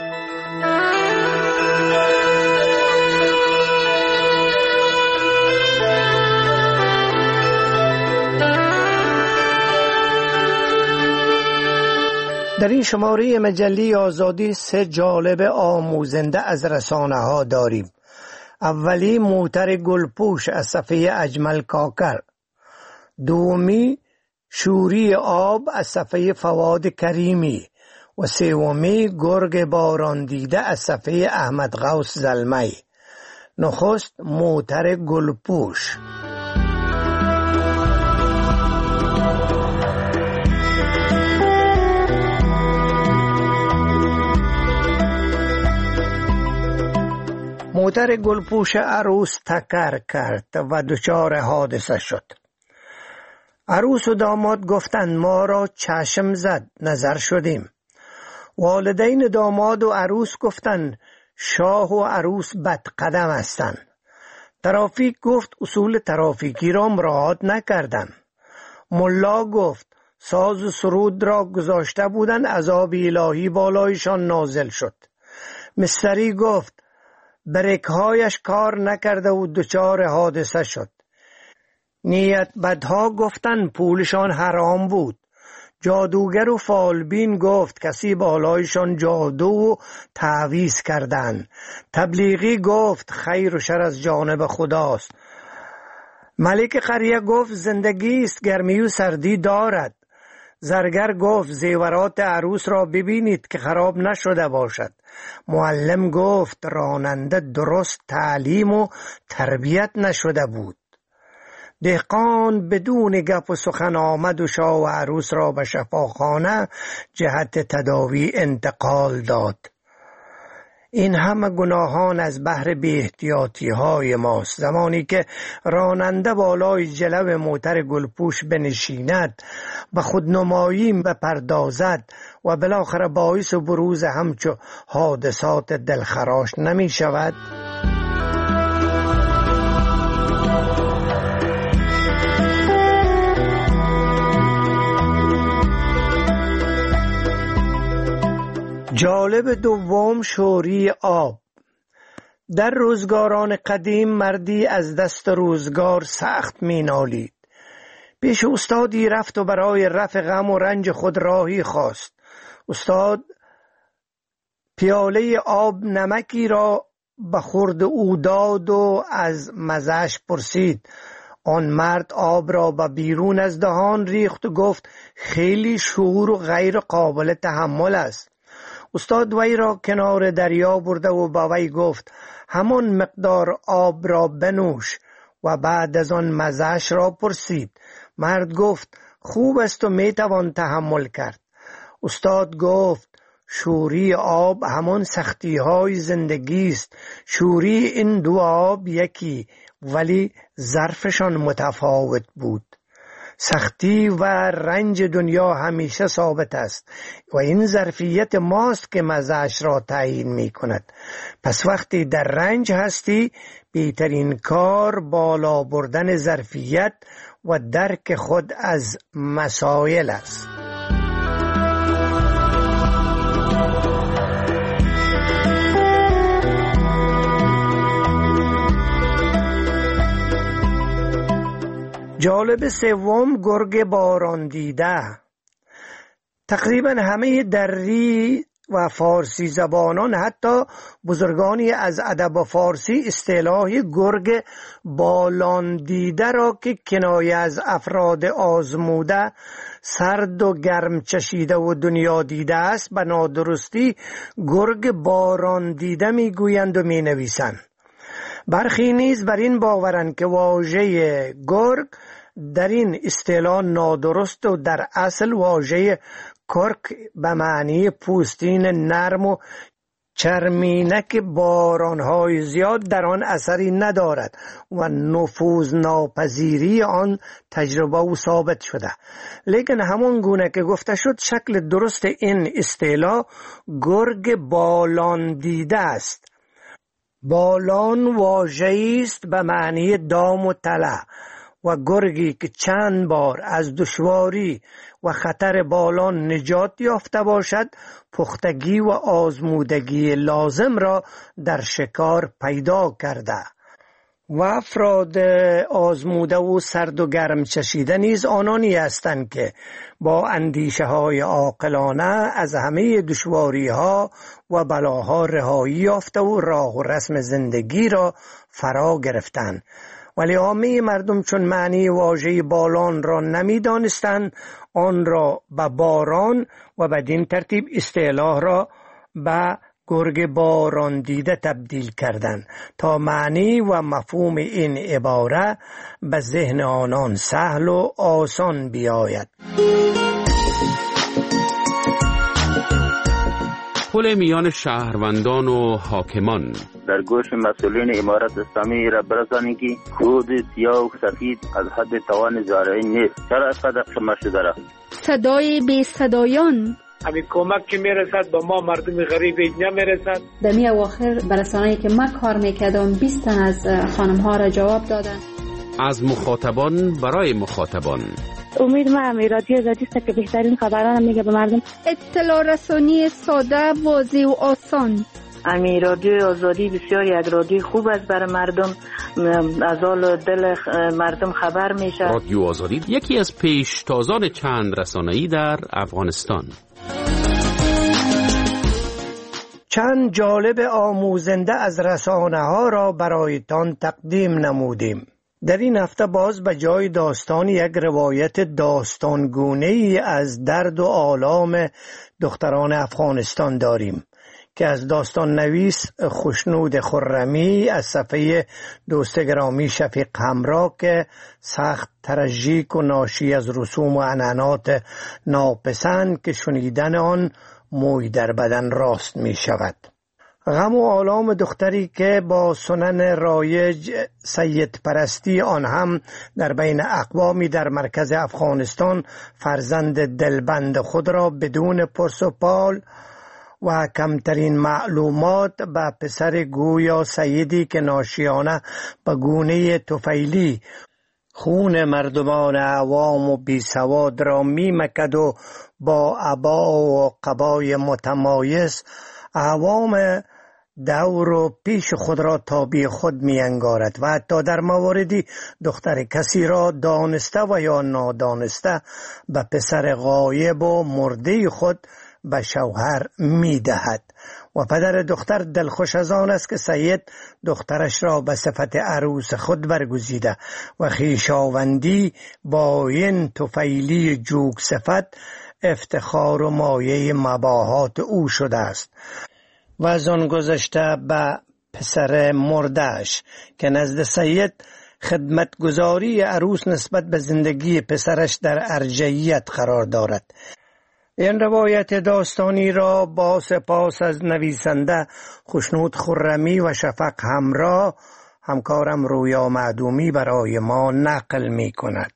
در این شماره مجله آزادی سه جالب آموزنده از رسانه ها داریم. اولی موتر گلپوش از صفحه اجمل کاکر، دومی شوری آب از صفحه فواد کریمی و سومی گرگ باران دیده از صفحه احمد غوث زلمی. نخست موتر گلپوش. موتر گلپوش عروس تکر کرد و دچار حادثه شد. عروس و داماد گفتند ما را چشم زد، نظر شدیم. والدین داماد و عروس گفتند شاه و عروس بدقدم هستند. ترافیک گفت اصول ترافیکی را مراعات نکردند. ملا گفت ساز و سرود را گذاشته بودند، عذاب الهی بالایشان نازل شد. مستری گفت بریک‌هایش کار نکرده و دچار حادثه شد. نیت بدها گفتن پولشان حرام بود. جادوگر و فالبین گفت کسی بالایشان جادو و تعویض کردند. تبلیغی گفت خیر و شر از جانب خداست. ملک قریه گفت زندگی است گرمی و سردی دارد. زرگر گفت زیورات عروس را ببینید که خراب نشده باشد. معلم گفت راننده درست تعلیم و تربیت نشده بود. دهقان بدون گپ و سخن آمد و شاه و عروس را به شفاخانه جهت تداوی انتقال داد. این همه گناهان از بحر بی احتیاطی های ماست. زمانی که راننده بالای جلو موتر گلپوش بنشیند، به خودنمایی بپردازد و بالاخره باعث بروز همچو حادثات دلخراش نمی شود. جالب دوم شوری آب. در روزگاران قدیم مردی از دست روزگار سخت می نالید. پیش استادی رفت و برای رفع غم و رنج خود راهی خواست. استاد پیاله آب نمکی را به خورد او داد و از مزه‌اش پرسید. آن مرد آب را به بیرون از دهان ریخت و گفت خیلی شور و غیر قابل تحمل است. استاد وی را کنار دریا برده و با وی گفت همان مقدار آب را بنوش و بعد از آن مزه‌اش را پرسید. مرد گفت خوب است و می توان تحمل کرد. استاد گفت شوری آب همان سختی های زندگی است. شوری این دو آب یکی ولی ظرفشان متفاوت بود. سختی و رنج دنیا همیشه ثابت است و این ظرفیت ماست که مزه‌اش را تعیین می کند. پس وقتی در رنج هستی بهترین کار بالا بردن ظرفیت و درک خود از مسائل است. جالب سوم، گرگ باران دیده. تقریبا همه دری و فارسی زبانان، حتی بزرگانی از ادب فارسی، اصطلاح گرگ بالان دیده را که کنایه از افراد آزموده، سرد و گرم چشیده و دنیا دیده است، به نادرستی گرگ باران دیده می گویند و می نویسند. برخی نیز بر این باورند که واژه گرگ در این اصطلاح نادرست و در اصل واژه کرک به معنی پوستین نرم و چرمینک بارانهای زیاد در آن اثری ندارد و نفوذ ناپذیری آن تجربه و ثابت شده. لیکن همون گونه که گفته شد، شکل درست این اصطلاح گرگ بالان دیده است. بالان واژه‌ای است به معنی دام و تله و گرگی که چند بار از دشواری و خطر بالان نجات یافته باشد، پختگی و آزمودگی لازم را در شکار پیدا کرده. و افراد آزموده و سرد و گرم چشیده نیز آنانی هستند که با اندیشه های عاقلانه از همه دشواری ها و بلاها رهایی یافته و راه و رسم زندگی را فرا گرفتند. ولی عامه مردم چون معنی واژه بالان را نمی دانستند، آن را به باران و بدین ترتیب اصطلاح را به گرگ باران دیده تبدیل کردند تا معنی و مفهوم این عباره به ذهن آنان سهل و آسان بیاید. پل میان شهروندان و حاکمان. در گوش مسئولین امارت اسلامی را برسانید که خود سیاه و سفید از حد توان زارعی نیست. چرا صدق شما شده را؟ صدای بی صدایان. همین کمک که میرسد با ما مردم غریب اینجا میرسد. در می اواخر برسانه‌ای که من کار میکردم بیست تن از خانم ها را جواب دادن. از مخاطبان برای مخاطبان. امید ما هم رادیو آزادی است که بهترین خبران میگه به مردم. اطلاع رسانی ساده، واضح و آسان. امی رادیو آزادی بسیار یک رادیو خوب است برای مردم، از حال دل مردم خبر میشه. رادیو آزادی یکی از پیشتازان چند رسانه‌ای در افغانستان. چند جالب آموزنده از رسانه ها را برایتان تقدیم نمودیم. در این هفته باز به جای داستان یک روایت داستانگونه‌ای از درد و آلام دختران افغانستان داریم که از داستان نویس خوشنود خرمی از صفحه دوست گرامی شفیق همراه که سخت تراژیک و ناشی از رسوم و عنعنات ناپسند که شنیدن آن موی در بدن راست می شود. غم و آلام دختری که با سنن رایج سید پرستی، آن هم در بین اقوامی در مرکز افغانستان، فرزند دلبند خود را بدون پرس و پال و کمترین معلومات به پسر گویا سیدی که ناشیانه به گونه طفیلی خون مردمان عوام و بی سواد را می مکد و با عبا و قبای متمایز عوام دور و پیش خود را تابع خود می انگارد و حتی در مواردی دختر کسی را دانسته و یا نادانسته به پسر غایب و مرده خود به شوهر می دهد و پدر دختر دلخوش از آن است که سید دخترش را به صفت عروس خود برگزیده و خویشاوندی با این طفیلی جوگ صفت افتخار و مایه مباهات او شده است و از آن گذشته به پسر مردهش که نزد سید خدمتگزاری عروس نسبت به زندگی پسرش در ارجحیت قرار دارد. این روایت داستانی را با سپاس از نویسنده خوشنود خرمی و شفق همراه همکارم رویا معدومی برای ما نقل می کند.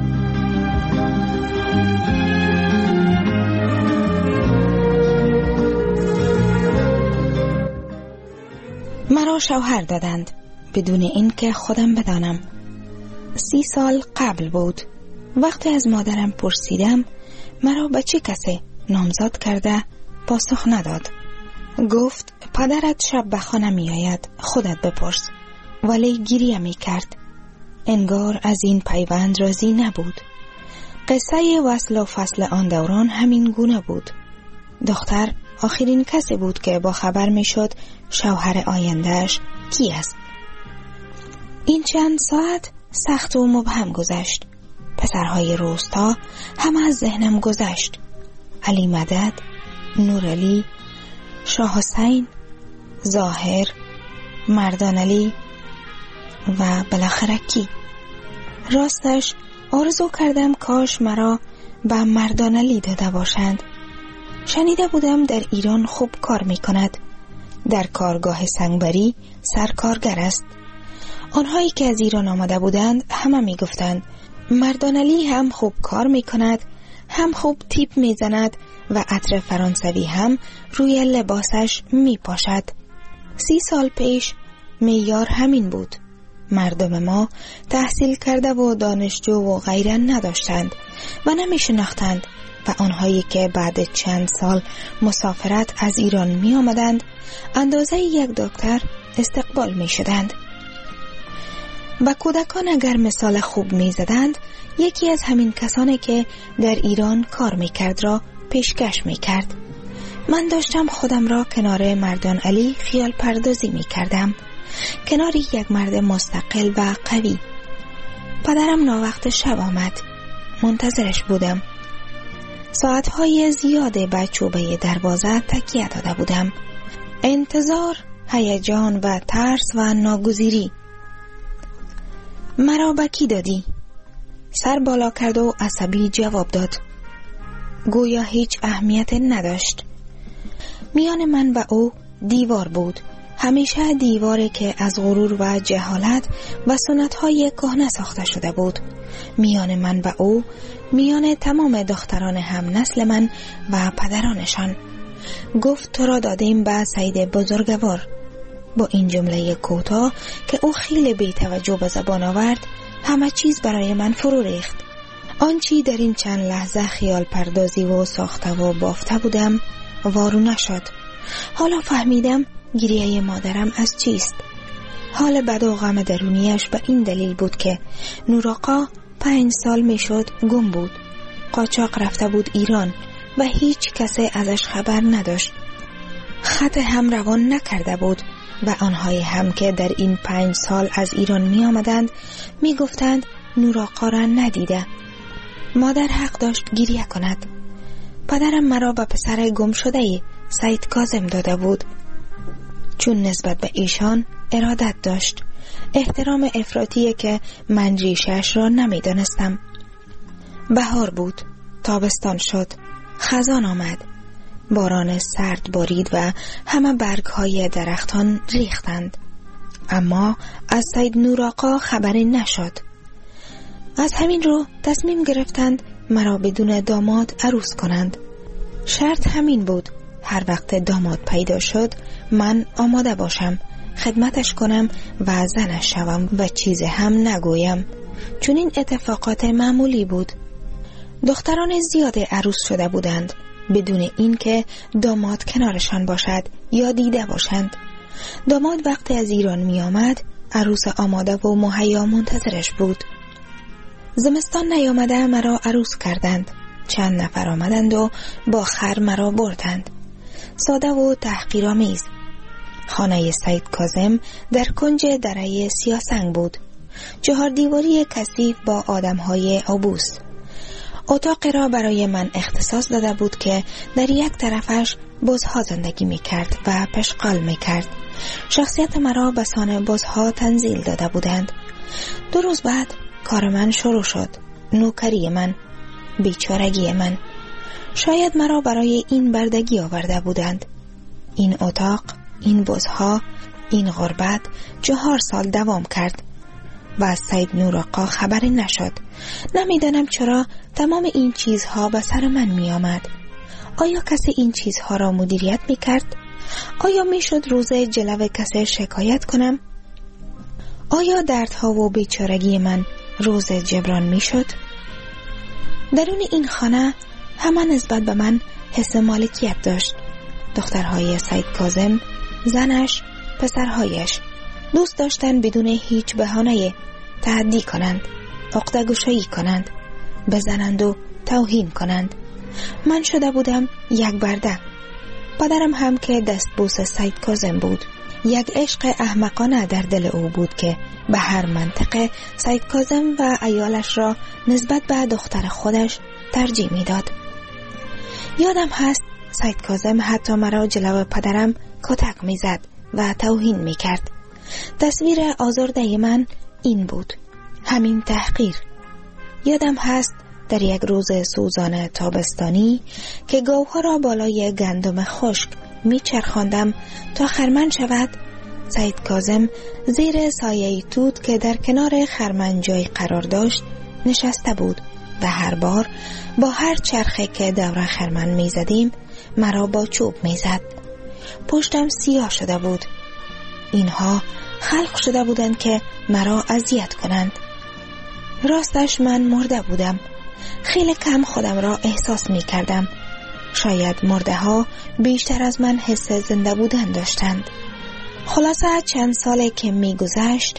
مرا شوهر دادند بدون اینکه خودم بدانم. سی سال قبل بود. وقتی از مادرم پرسیدم مرا به چه کسی نامزد کرده، پاسخ نداد. گفت پدرت شب به خانه می آید، خودت بپرس. ولی گریه می کرد. انگار از این پیوند راضی نبود. قصه وصل و فصل آن دوران همین گونه بود. دختر آخرین کسی بود که با خبر می شد شوهر آیندهش کی است. این چند ساعت سخت و مبهم گذشت. پسرهای روستا هم از ذهنم گذشت. علی مدد، نور علی، شاه حسین، ظاهر، مردان علی و بالاخره کی؟ راستش آرزو کردم کاش مرا به مردان علی داده باشند. شنیده بودم در ایران خوب کار می کند. در کارگاه سنگبری سرکارگر است. آنهایی که از ایران آمده بودند همه می گفتند مردان علی هم خوب کار می کند، هم خوب تیپ می زند و عطر فرانسوی هم روی لباسش می پاشد. سی سال پیش معیار همین بود. مردم ما تحصیل کرده و دانشجو و غیره نداشتند و نمی شناختند و آنهایی که بعد چند سال مسافرت از ایران می آمدند اندازه یک دکتر استقبال می شدند. و کودکان اگر مثال خوب می زدند یکی از همین کسانی که در ایران کار می کرد را پیشکش می کرد. من داشتم خودم را کنار مردان علی خیال پردازی می کردم، کنار یک مرد مستقل و قوی. پدرم ناوقت شب آمد. منتظرش بودم. ساعتهای زیاده به چوبه دروازه تکیه داده بودم. انتظار، هیجان و ترس و ناگزیری. مرا به کی دادی؟ سر بالا کرد و عصبی جواب داد. گویا هیچ اهمیت نداشت. میان من و او دیوار بود. همیشه دیواری که از غرور و جهالت و سنت‌های کهنه ساخته شده بود. میان من و او، میان تمام دختران هم نسل من و پدرانشان. گفت تو را دادیم به سید بزرگوار. با این جمله کوتاه که او خیلی بی توجه به زبان آورد همه چیز برای من فرو ریخت. آنچی در این چند لحظه خیال پردازی و ساخته و بافته بودم وارو نشد. حالا فهمیدم گریه مادرم از چیست. حال بد و غم درونیش به این دلیل بود که نوراقا پنج سال می شد گم بود. قاچاق رفته بود ایران و هیچ کسی ازش خبر نداشت. خط هم روان نکرده بود و آنهای هم که در این پنج سال از ایران می آمدند می گفتند نوراقا را ندیده. مادر حق داشت گریه کند. پدرم مرا به پسر گم شده سید کاظم داده بود، چون نسبت به ایشان ارادت داشت. احترام افراطی که من ریشش را نمی دانستم. بهار بود، تابستان شد، خزان آمد. باران سرد بارید و همه برگ های درختان ریختند. اما از سید نوراقا خبری نشد. از همین رو تصمیم گرفتند مرا بدون داماد عروس کنند. شرط همین بود، هر وقت داماد پیدا شد من آماده باشم، خدمتش کنم و زنش شوم و چیز هم نگویم، چون این اتفاقات معمولی بود. دختران زیاد عروس شده بودند بدون اینکه داماد کنارشان باشد یا دیده باشند. داماد وقتی از ایران می آمد عروس آماده و مهیا منتظرش بود. زمستان نیامده مرا عروس کردند. چند نفر آمدند و با خر مرا بردند. ساده و تحقیرآمیز. خانه سید کاظم در کنج دره سیاسنگ بود. چهار دیواری کثیف با آدمهای عبوس. اتاق را برای من اختصاص داده بود که در یک طرفش بزها زندگی می کرد و پشقال می کرد. شخصیت مرا به سان بزها تنزیل داده بودند. دو روز بعد کار من شروع شد. نوکری من، بیچارگی من. شاید مرا برای این بردگی آورده بودند. این اتاق، این بزها، این غربت چهار سال دوام کرد و از سید نور آقا خبری نشد. نمیدانم چرا تمام این چیزها به سر من می آمد. آیا کسی این چیزها را مدیریت می کرد؟ آیا می شد روز جلو کسی شکایت کنم؟ آیا دردها و بیچارگی من روز جبران می شد؟ درون این خانه همه نسبت به من حس مالکیت داشت. دخترهای سید کاظم، زنش، پسرهایش دوست داشتن بدون هیچ بهانه تعدی کنند، عقده‌گشایی کنند، بزنند و توهین کنند. من شده بودم یک برده. پدرم هم که دستبوس سید کاظم بود. یک عشق احمقانه در دل او بود که به هر منطقه سید کاظم و عیالش را نسبت به دختر خودش ترجیح میداد. یادم هست سید کاظم حتی مرا جلو پدرم کتک میزد و توهین میکرد. تصویر آزرده من این بود، همین تحقیر. یادم هست در یک روز سوزان تابستانی که گاوها را بالای گندم خشک میچرخاندم تا خرمن شود، سید کاظم زیر سایه توت که در کنار خرمن جای قرار داشت نشسته بود و هر بار با هر چرخه که دور خرمن میزدیم مرا با چوب میزد. پشتم سیاه شده بود. اینها خلق شده بودند که مرا اذیت کنند. راستش من مرده بودم. خیلی کم خودم را احساس می کردم. شاید مرده ها بیشتر از من حس زنده بودن داشتند. خلاصه چند ساله که می گذشت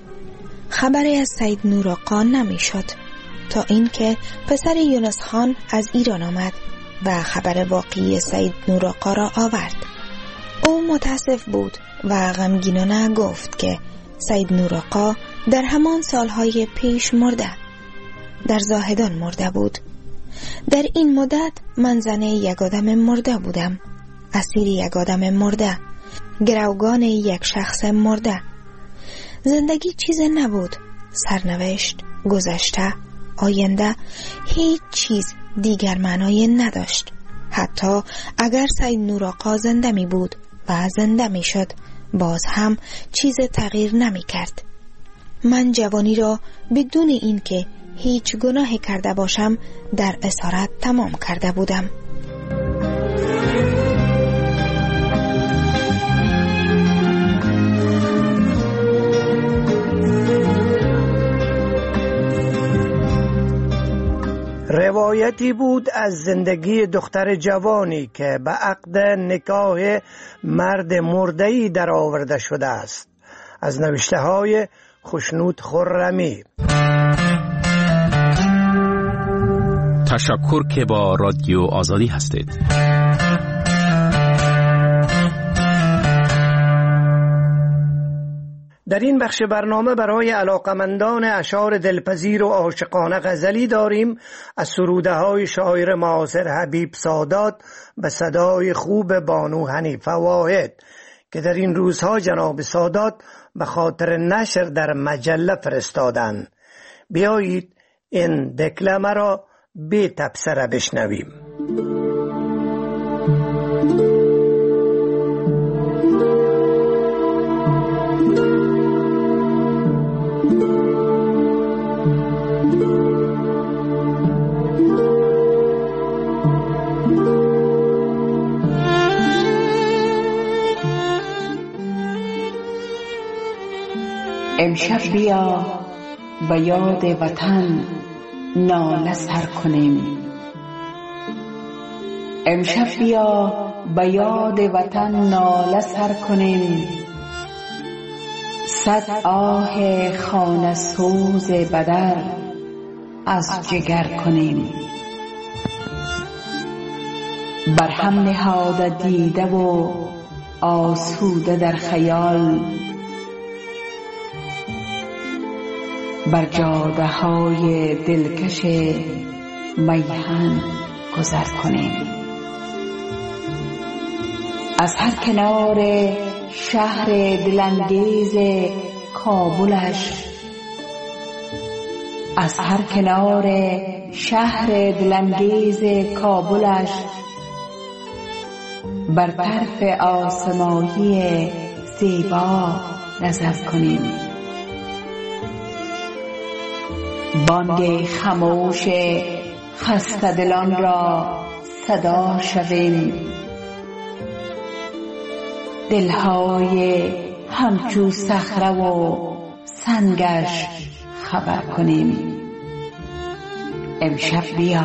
خبری از سید نور آقا نمی شد تا اینکه پسر یونس خان از ایران آمد و خبر واقعی سید نور آقا را آورد. او متاسف بود و غمگینانه گفت که سید نور آقا در همان سالهای پیش مرده، در زاهدان مرده بود. در این مدت من زن یک آدم مرده بودم، اسیر یک آدم مرده، گروگان یک شخص مرده. زندگی چیز نبود، سرنوشت، گذشته، آینده، هیچ چیز دیگر معنای نداشت. حتی اگر سید نور آقا زنده می بود و زنده می شد، باز هم چیز تغییر نمی کرد. من جوانی را بدون اینکه هیچ گناهی کرده باشم در اسارت تمام کرده بودم. روایتی بود از زندگی دختر جوانی که به عقد نکاح مرد مرده‌ای در آورده شده است، از نوشته های خوشنود خرمی. تشکر که با رادیو آزادی هستید. در این بخش برنامه برای علاقمندان اشعار دلپذیر و عاشقانه غزلی داریم از سروده های شاعر معاصر حبیب سادات به صدای خوب بانو حنیفه واحد که در این روزها جناب سادات به خاطر نشر در مجله فرستادند. بیایید این دکلمه را بی تبصره بشنویم. امشب بیا به یاد وطن ناله سر کنیم. امشب بیا به یاد وطن ناله سر کنیم. صد آه خانه سوز بدر از جگر کنیم. بر هم نهاده دیده و آسوده در خیال، بر جاده های دلکش میهن گذر کنیم. از هر کنار شهر دلانگیز کابلش، از هر کنار شهر دلانگیز کابلش بر طرف آسمانی زیبا نظر کنیم. بانگ خاموش خسته دلان را صدا شویم، دلهای همچو صخره و سنگش خبر کنیم. امشب بیا،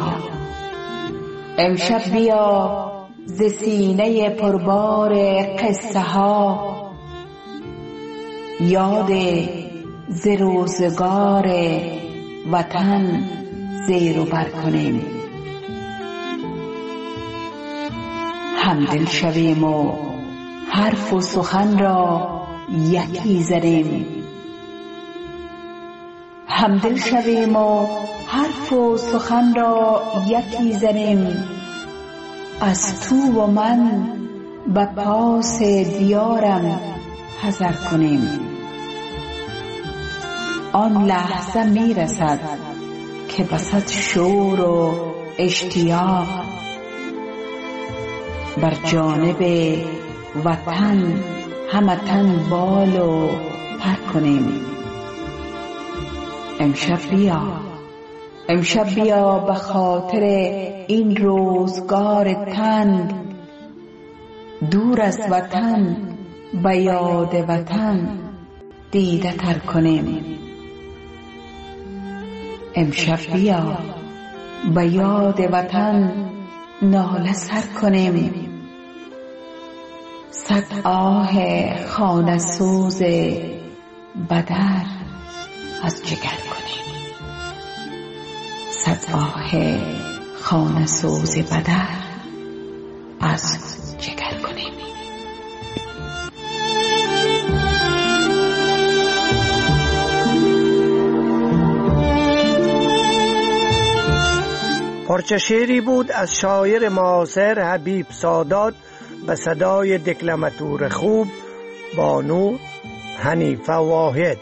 امشب بیا ز سینه پربار قصه ها یاد ز روزگار وطن زیر و بر کنیم. همدل شویم و حرف و سخن را یکی زنیم. همدل شویم و حرف و سخن را یکی زنیم. از تو و من به پاس دیارم حذر کنیم. آن لحظه می رسد که بسد شور و اشتیاق بر جانب وطن همه تن بال و پر کنیم. امشب بیا، امشب بیا به خاطر این روزگار تنگ دور از وطن به یاد وطن دیده تر کنیم. امشب بیا به یاد وطن ناله سر کنیم. صد آه خانه سوز بدر از جگر کنیم. صد آه خانه سوز بدر از جگر کنیم. پارچه شعری بود از شاعر معاصر حبیب سادات به صدای دکلماتور خوب بانو حنیفه واحد.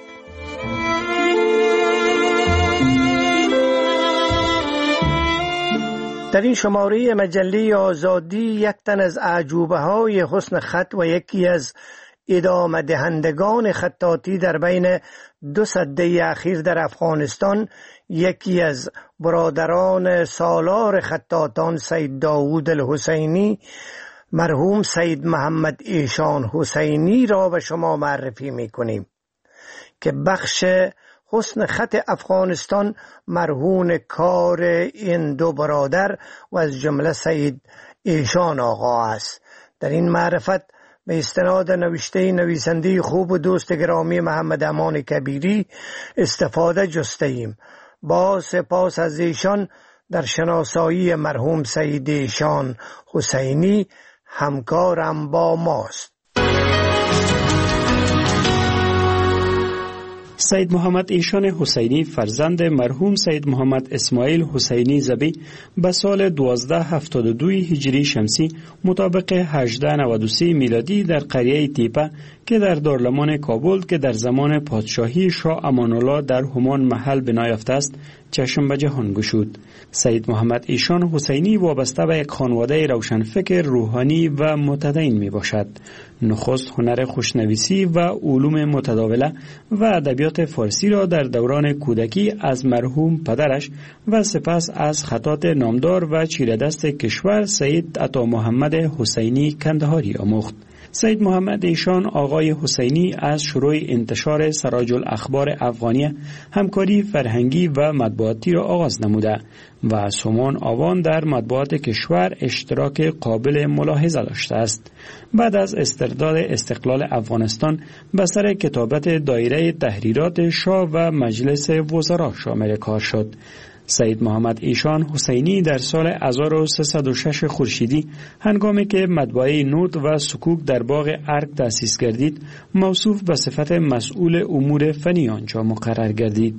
در این شماره مجله آزادی یک تن از اعجوبه های حسن خط و یکی از ادامه دهندگان خطاطی در بین دو سده اخیر در افغانستان، یکی از برادران سالار خطاطان سید داوود الحسینی مرحوم سید محمد ایشان حسینی را به شما معرفی می کنیم که بخش حسن خط افغانستان مرهون کار این دو برادر و از جمله سید ایشان آقا است. در این معرفت به استناد نوشته نویسنده خوب و دوست گرامی محمد امان کبیری استفاده جسته ایم. با سپاس از ایشان در شناسایی مرحوم سید ایشان حسینی همکارم با ماست. سید محمد ایشان حسینی فرزند مرحوم سید محمد اسماعیل حسینی زبی به سال دوازده هفتاد و دو هجری شمسی مطابق هجده نود و سه میلادی در قریه تیپه که در دارالمان کابل که در زمان پادشاهی شاه امان الله در همان محل بنا یافته است چشم به جهان گشود. سید محمد ایشان حسینی وابسته به یک خانواده روشنفکر روحانی و متدین می باشد. نخست هنر خوشنویسی و علوم متداوله و ادبیات فارسی را در دوران کودکی از مرحوم پدرش و سپس از خطاط نامدار و چیره‌دست کشور سید عطا محمد حسینی کندهاری آموخت. سید محمد ایشان آقای حسینی از شروع انتشار سراج الاخبار افغانیه همکاری فرهنگی و مطبوعاتی را آغاز نموده و سومان آوان در مطبوعات کشور اشتراک قابل ملاحظه داشته است. بعد از استرداد استقلال افغانستان به سر کتابت دایره تحریرات شاه و مجلس وزرا شامل کار شد. سید محمد ایشان حسینی در سال هزار و سیصد و شش خورشیدی هنگامی که مطبعه نوت و سکوک در باغ ارگ تأسیس گردید موصوف به صفت مسئول امور فنی آنجا مقرر گردید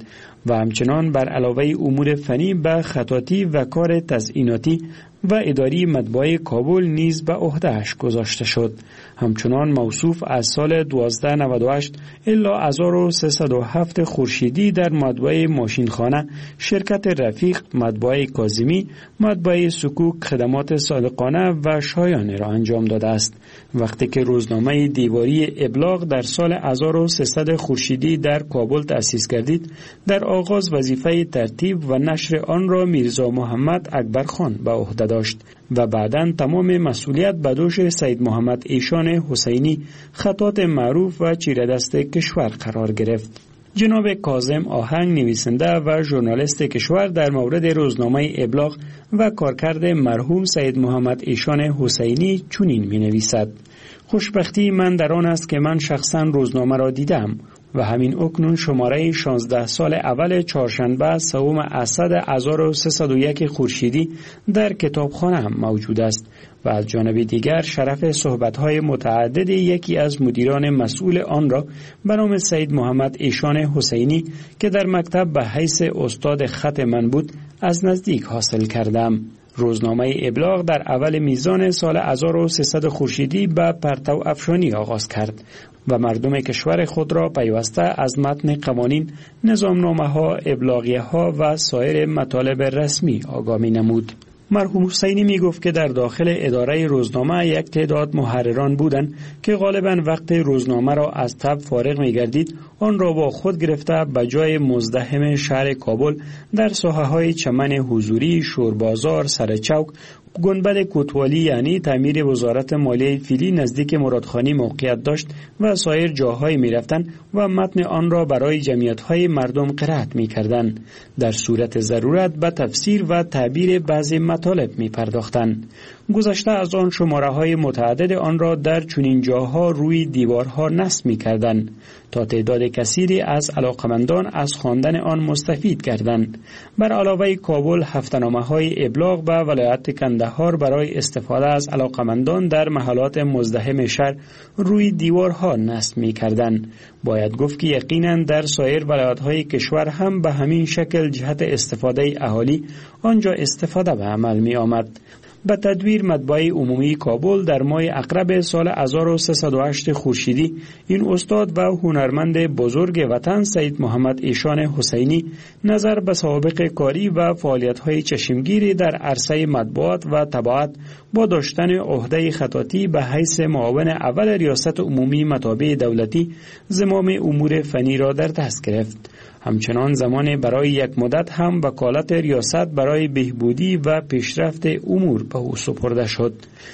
و همچنان بر علاوه امور فنی به خطاطی و کار تزییناتی و اداری مطبعه کابل نیز به عهده‌اش گذاشته شد. همچنان موصوف از سال دوازده نود و هشت الی هزار و سیصد و هفت خورشیدی در مطبعه ماشینخانه، شرکت رفیق، مطبعه کاظمی، مطبعه سکوک خدمات صادقانه و شایانه را انجام داده است. وقتی که روزنامه دیواری ابلاغ در سال هزار و سیصد خورشیدی در کابل تأسیس گردید، در آغاز وظیفه ترتیب و نشر آن را میرزا محمد اکبرخان به عهده داشت و بعداً تمام مسئولیت به دوش سید محمد ایشان حسینی، خطاط معروف و چیره‌دست کشور قرار گرفت. جناب کاظم آهنگ، نویسنده و ژورنالیست کشور، در مورد روزنامه ابلاغ و کارکرد مرحوم سید محمد ایشان حسینی چنین می نویسد: خوشبختی من در آن است که من شخصاً روزنامه را دیدم و همین اکنون شماره شانزده سال اول چهارشنبه سوم اسد هزار و سیصد و یک خورشیدی در کتابخانه هم موجود است و از جانب دیگر شرف صحبت‌های متعدد یکی از مدیران مسئول آن را به نام سید محمد ایشان حسینی که در مکتب به حیث استاد خط من بود از نزدیک حاصل کردم. روزنامه ابلاغ در اول میزان سال هزار و سیصد خورشیدی به پرتو افشانی آغاز کرد و مردم کشور خود را پیوسته از متن قوانین، نظامنامه‌ها، ابلاغیه‌ها و سایر مطالب رسمی آگاه نمود. مرحوم حسینی می گفت که در داخل اداره روزنامه یک تعداد محرران بودند که غالباً وقت روزنامه را از تب فارغ می گردید آن را با خود گرفته به جای مزدحم شهر کابل در ساحه‌های چمن حضوری، شوربازار، سرچوک، گنبد کوتوالی یعنی تعمیر وزارت مالیه فیلی نزدیک مرادخانی موقعیت داشت و سایر جاهای می رفتن و متن آن را برای جمعیت‌های مردم قرائت می کردن. در صورت ضرورت به تفسیر و تعبیر بعضی مطالب می پرداختن. گذشته از آن شماره های متعدد آن را در چنین جاها روی دیوارها نصب می کردن تا تعداد کثیری از علاقمندان از خواندن آن مستفید گردند. بر علاوه کابل هفته‌نامه های ابلاغ به ولایت کندهار برای استفاده از علاقمندان در محلات مزدحم شهر روی دیوارها نصب می کردن. باید گفت که یقینا در سایر ولایت های کشور هم به همین شکل جهت استفاده اهالی آنجا استفاده به عمل می آمد. به تدویر مطبعه عمومی کابل در ماه عقرب سال هزار و سیصد و هشت خورشیدی این استاد و هنرمند بزرگ وطن سید محمد ایشان حسینی نظر به سابقه کاری و فعالیت‌های چشمگیری در عرصه مطبوعات و طباعت با داشتن عهده خطاطی به حیث معاون اول ریاست عمومی مطابع دولتی زمام امور فنی را در دست گرفت. همچنان زمان برای یک مدت هم وکالت ریاست برای بهبودی و پیشرفت امور به او سپرده شد.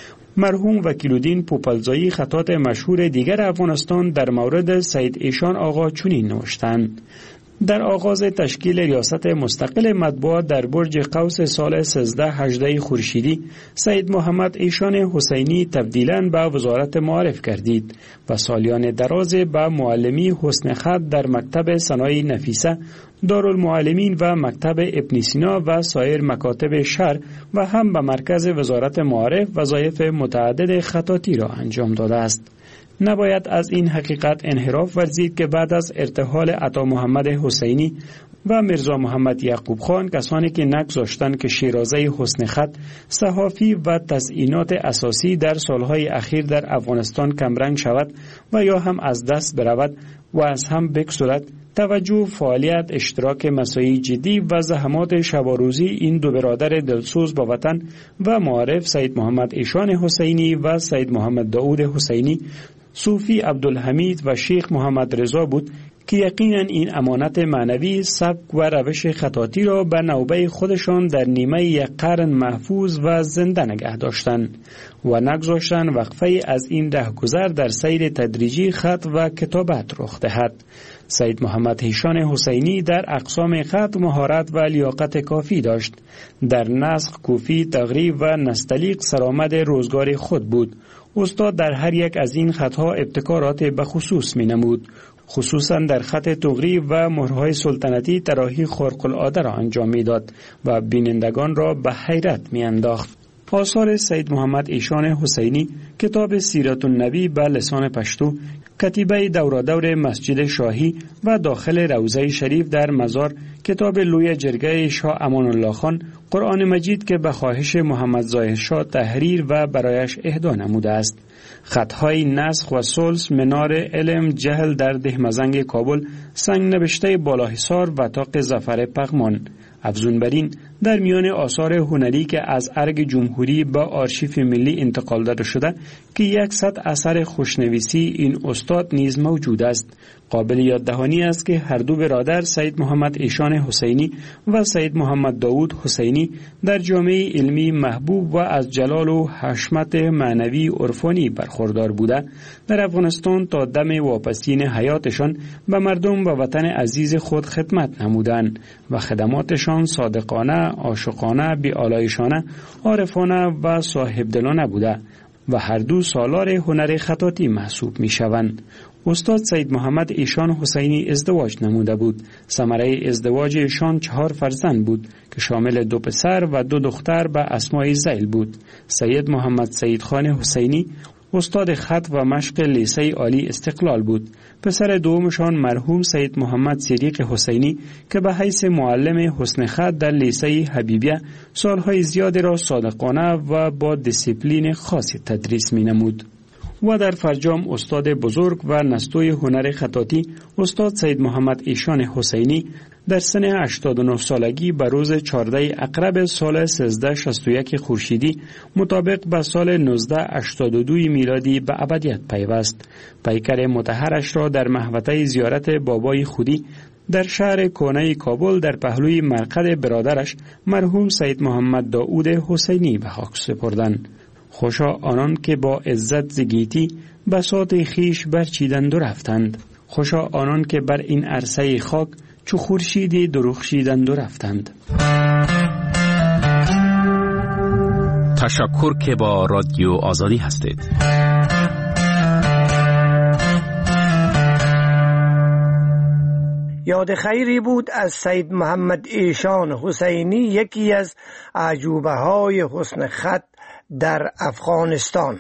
مرحوم وکیل‌الدین پوپلزایی خطاط مشهور دیگر افغانستان در مورد سید ایشان آقا چنین نوشتند: در آغاز تشکیل ریاست مستقل مطبوعات در برج قوس سال سیزده هجده خورشیدی، سید محمد ایشان حسینی تبدیلاً به وزارت معارف گردید و سالیان دراز به معلمی حسن خط در مکتب صنایع نفیسه، دارالمعلمین و مکتب ابن سینا و سایر مکاتب شهر و هم به مرکز وزارت معارف وظایف متعدد خطاطی را انجام داده است. نباید از این حقیقت انحراف ورزید که بعد از ارتحال عطا محمد حسینی و میرزا محمد یعقوب خان، کسانی که نگذاشتند که شیرازه حسن خط، صحافی و تزیینات اساسی در سالهای اخیر در افغانستان کمرنگ شود و یا هم از دست برود و از هم بگسلد، توجه، فعالیت، اشتراک مساعی جدی و زحمات شب و روزی این دو برادر دلسوز با وطن و معارف سید محمد ایشان حسینی و سید محمد داود حسینی، صوفی عبدالحمید و شیخ محمد رضا بود که یقینا این امانت معنوی، سبک و روش خطاطی را به نوبه خودشان در نیمه یک قرن محفوظ و زنده نگه داشتند و نگذاشتند وقفه از این رهگذر در سیر تدریجی خط و کتابت رخ دهد. سید محمد ایشان حسینی در اقسام خط مهارت و لیاقت کافی داشت. در نسخ، کوفی، تقریب و نستعلیق سرآمد روزگار خود بود. استاد در هر یک از این خطها ابتکارات بخصوص می نمود. خصوصا در خط تقریب و مهرهای سلطنتی طراحی خارق العاده را انجام می داد و بینندگان را به حیرت می انداخت. آثار سید محمد ایشان حسینی، کتاب سیرت النبی به لسان پشتو، کتیبه دورادور مسجد شاهی و داخل روضه شریف در مزار کتاب لوی جرگه شاه امان الله خان قرآن مجید که به خواهش محمد ظاهر شاه تحریر و برایش اهدا نموده است. خطهای نسخ و سلس منار علم جهل در دهمزنگ کابل سنگ نبشته بالاحصار و طاق ظفر پغمان. افزون بر این در میان آثار هنری که از ارگ جمهوری به آرشیف ملی انتقال داده شده که صد اثر خوشنویسی این استاد نیز موجود است. قابل یاددهانی است که هر دو برادر سید محمد ایشان حسینی و سید محمد داود حسینی در جامعه علمی محبوب و از جلال و حشمت معنوی عرفانی برخوردار بوده در افغانستان تا دم واپسین حیاتشان به مردم و وطن عزیز خود خدمت نمودند و خدماتشان صادقانه، عاشقانه، بی‌آلایشانه، عارفانه و صاحبدلانه بوده و هر دو سالار هنر خطاطی محسوب می شوند. استاد سید محمد ایشان حسینی ازدواج نموده بود. ثمره ازدواج ایشان چهار فرزند بود که شامل دو پسر و دو دختر به اسمای ذیل بود. سید محمد سید خان حسینی استاد خط و مشق لیسه عالی استقلال بود. پسر دومشان مرحوم سید محمد صدیق حسینی که به حیث معلم حسن خط در لیسه حبیبیه سالهای زیادی را صادقانه و با دیسیپلین خاصی تدریس می نمود. و در فرجام استاد بزرگ و نستوی هنر خطاطی استاد سید محمد ایشان حسینی در سن هشتاد و نه سالگی به روز چهاردهم اقرب سال سیزده شصت و یک خورشیدی مطابق به سال نوزده هشتاد و دو میلادی به ابدیت پیوست. پیکر مطهرش را در محوطه زیارت بابای خودی در شهر کهنه کابل در پهلوی مرقد برادرش مرحوم سید محمد داود حسینی به خاک سپردند. خوشا آنان که با عزت زگیتی بساط خیش برچیدند و رفتند. خوشا آنان که بر این عرصه خاک چو خورشیدی درخشیدند و رفتند. تشکر که با رادیو آزادی هستید. یاد خیری بود از سید محمد ایشان حسینی، یکی از عجوبه های حسن خط در افغانستان.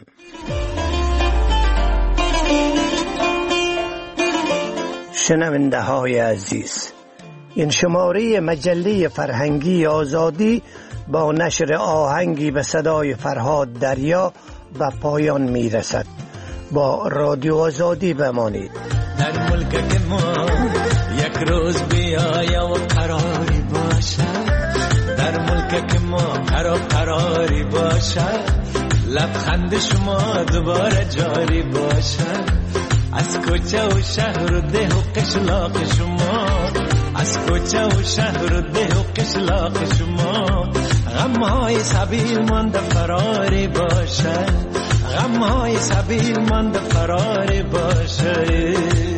شنونده های عزیز، این شماره مجله فرهنگی آزادی با نشر آهنگی به صدای فرهاد دریا به پایان می رسد. با رادیو آزادی بمانید. در ملک که ما یک روز بیایا و قراری باشد، در ملک که ما قرار قراری باشد، لبخند شما دوباره جاری باشد. از کوچه و شهر و ده و قشلاق شما، از کوچه و شهر و ده و قشلاق شما، غمهای سبیل مانده فراری باشد، غمهای سبیل مانده فراری باشد.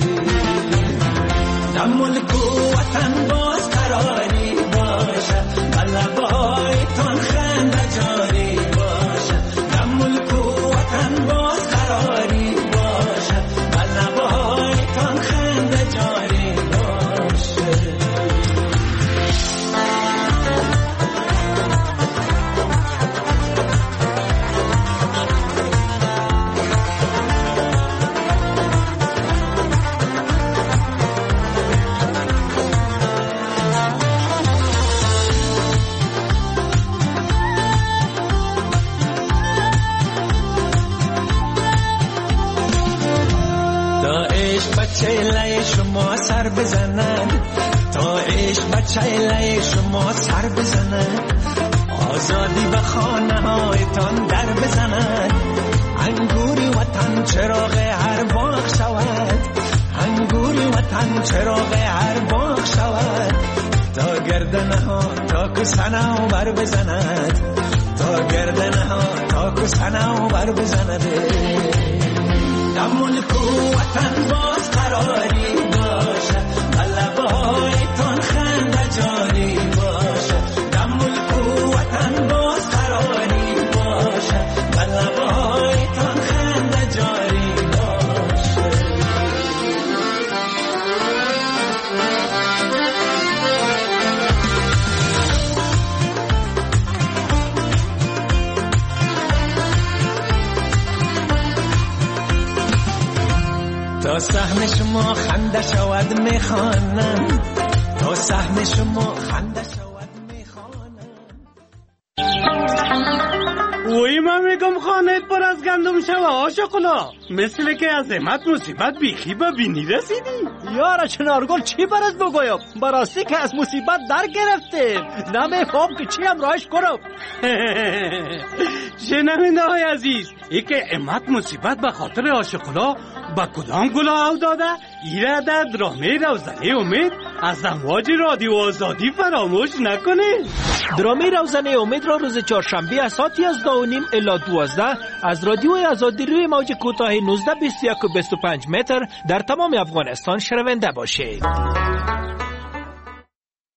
در ملک و وطن باز قراری باشد، لبایتان خنده جاری باشد. در ملک و وطن باز قراری باشد، لبایتان خنده جاری باشد. چیله شما سر بزنند، تا عشق به چیله شما سر بزنند، آزادی به خانه هایتان در بزنند، انگوری وطن چراغ هر باغ شود، انگوری وطن چراغ هر باغ شود، تا گردنه ها تا کسنه بر بزند، تا گردنه ها تا کسنه بر بزند. در ملک و وطن باز قراری باشد، لبایتان خنده جاری باشد. در ملک و وطن باز قراری باشد، لبایتان خنده جاری باشد. تا سهم شما خنده شود میخوانم، تا سهم شما خنده شود میخوانم. وی من میگم خانه پر از گندم شوه آشقلا، مثل که از امت مصیبت بیخی به بینی رسیدی. یارا چنارگل چی برات بگویم؟ براستی که از مصیبت در گرفتیم، نمیفهم که چی هم راهش کنم. شنونده های عزیز، ای که امت مصیبت به خاطر آشقلا با کدام گلا او داده؟ ایره در درامه روزنه امید از امواج رادیو آزادی فراموش نکنه. درامه روزنه امید را روز چهارشنبه از ساعت یازده و نیم الی دوازده از رادیو آزادی روی موج کوتاه نوزده بیست و یک و بیست و پنج متر در تمام افغانستان شنونده باشید.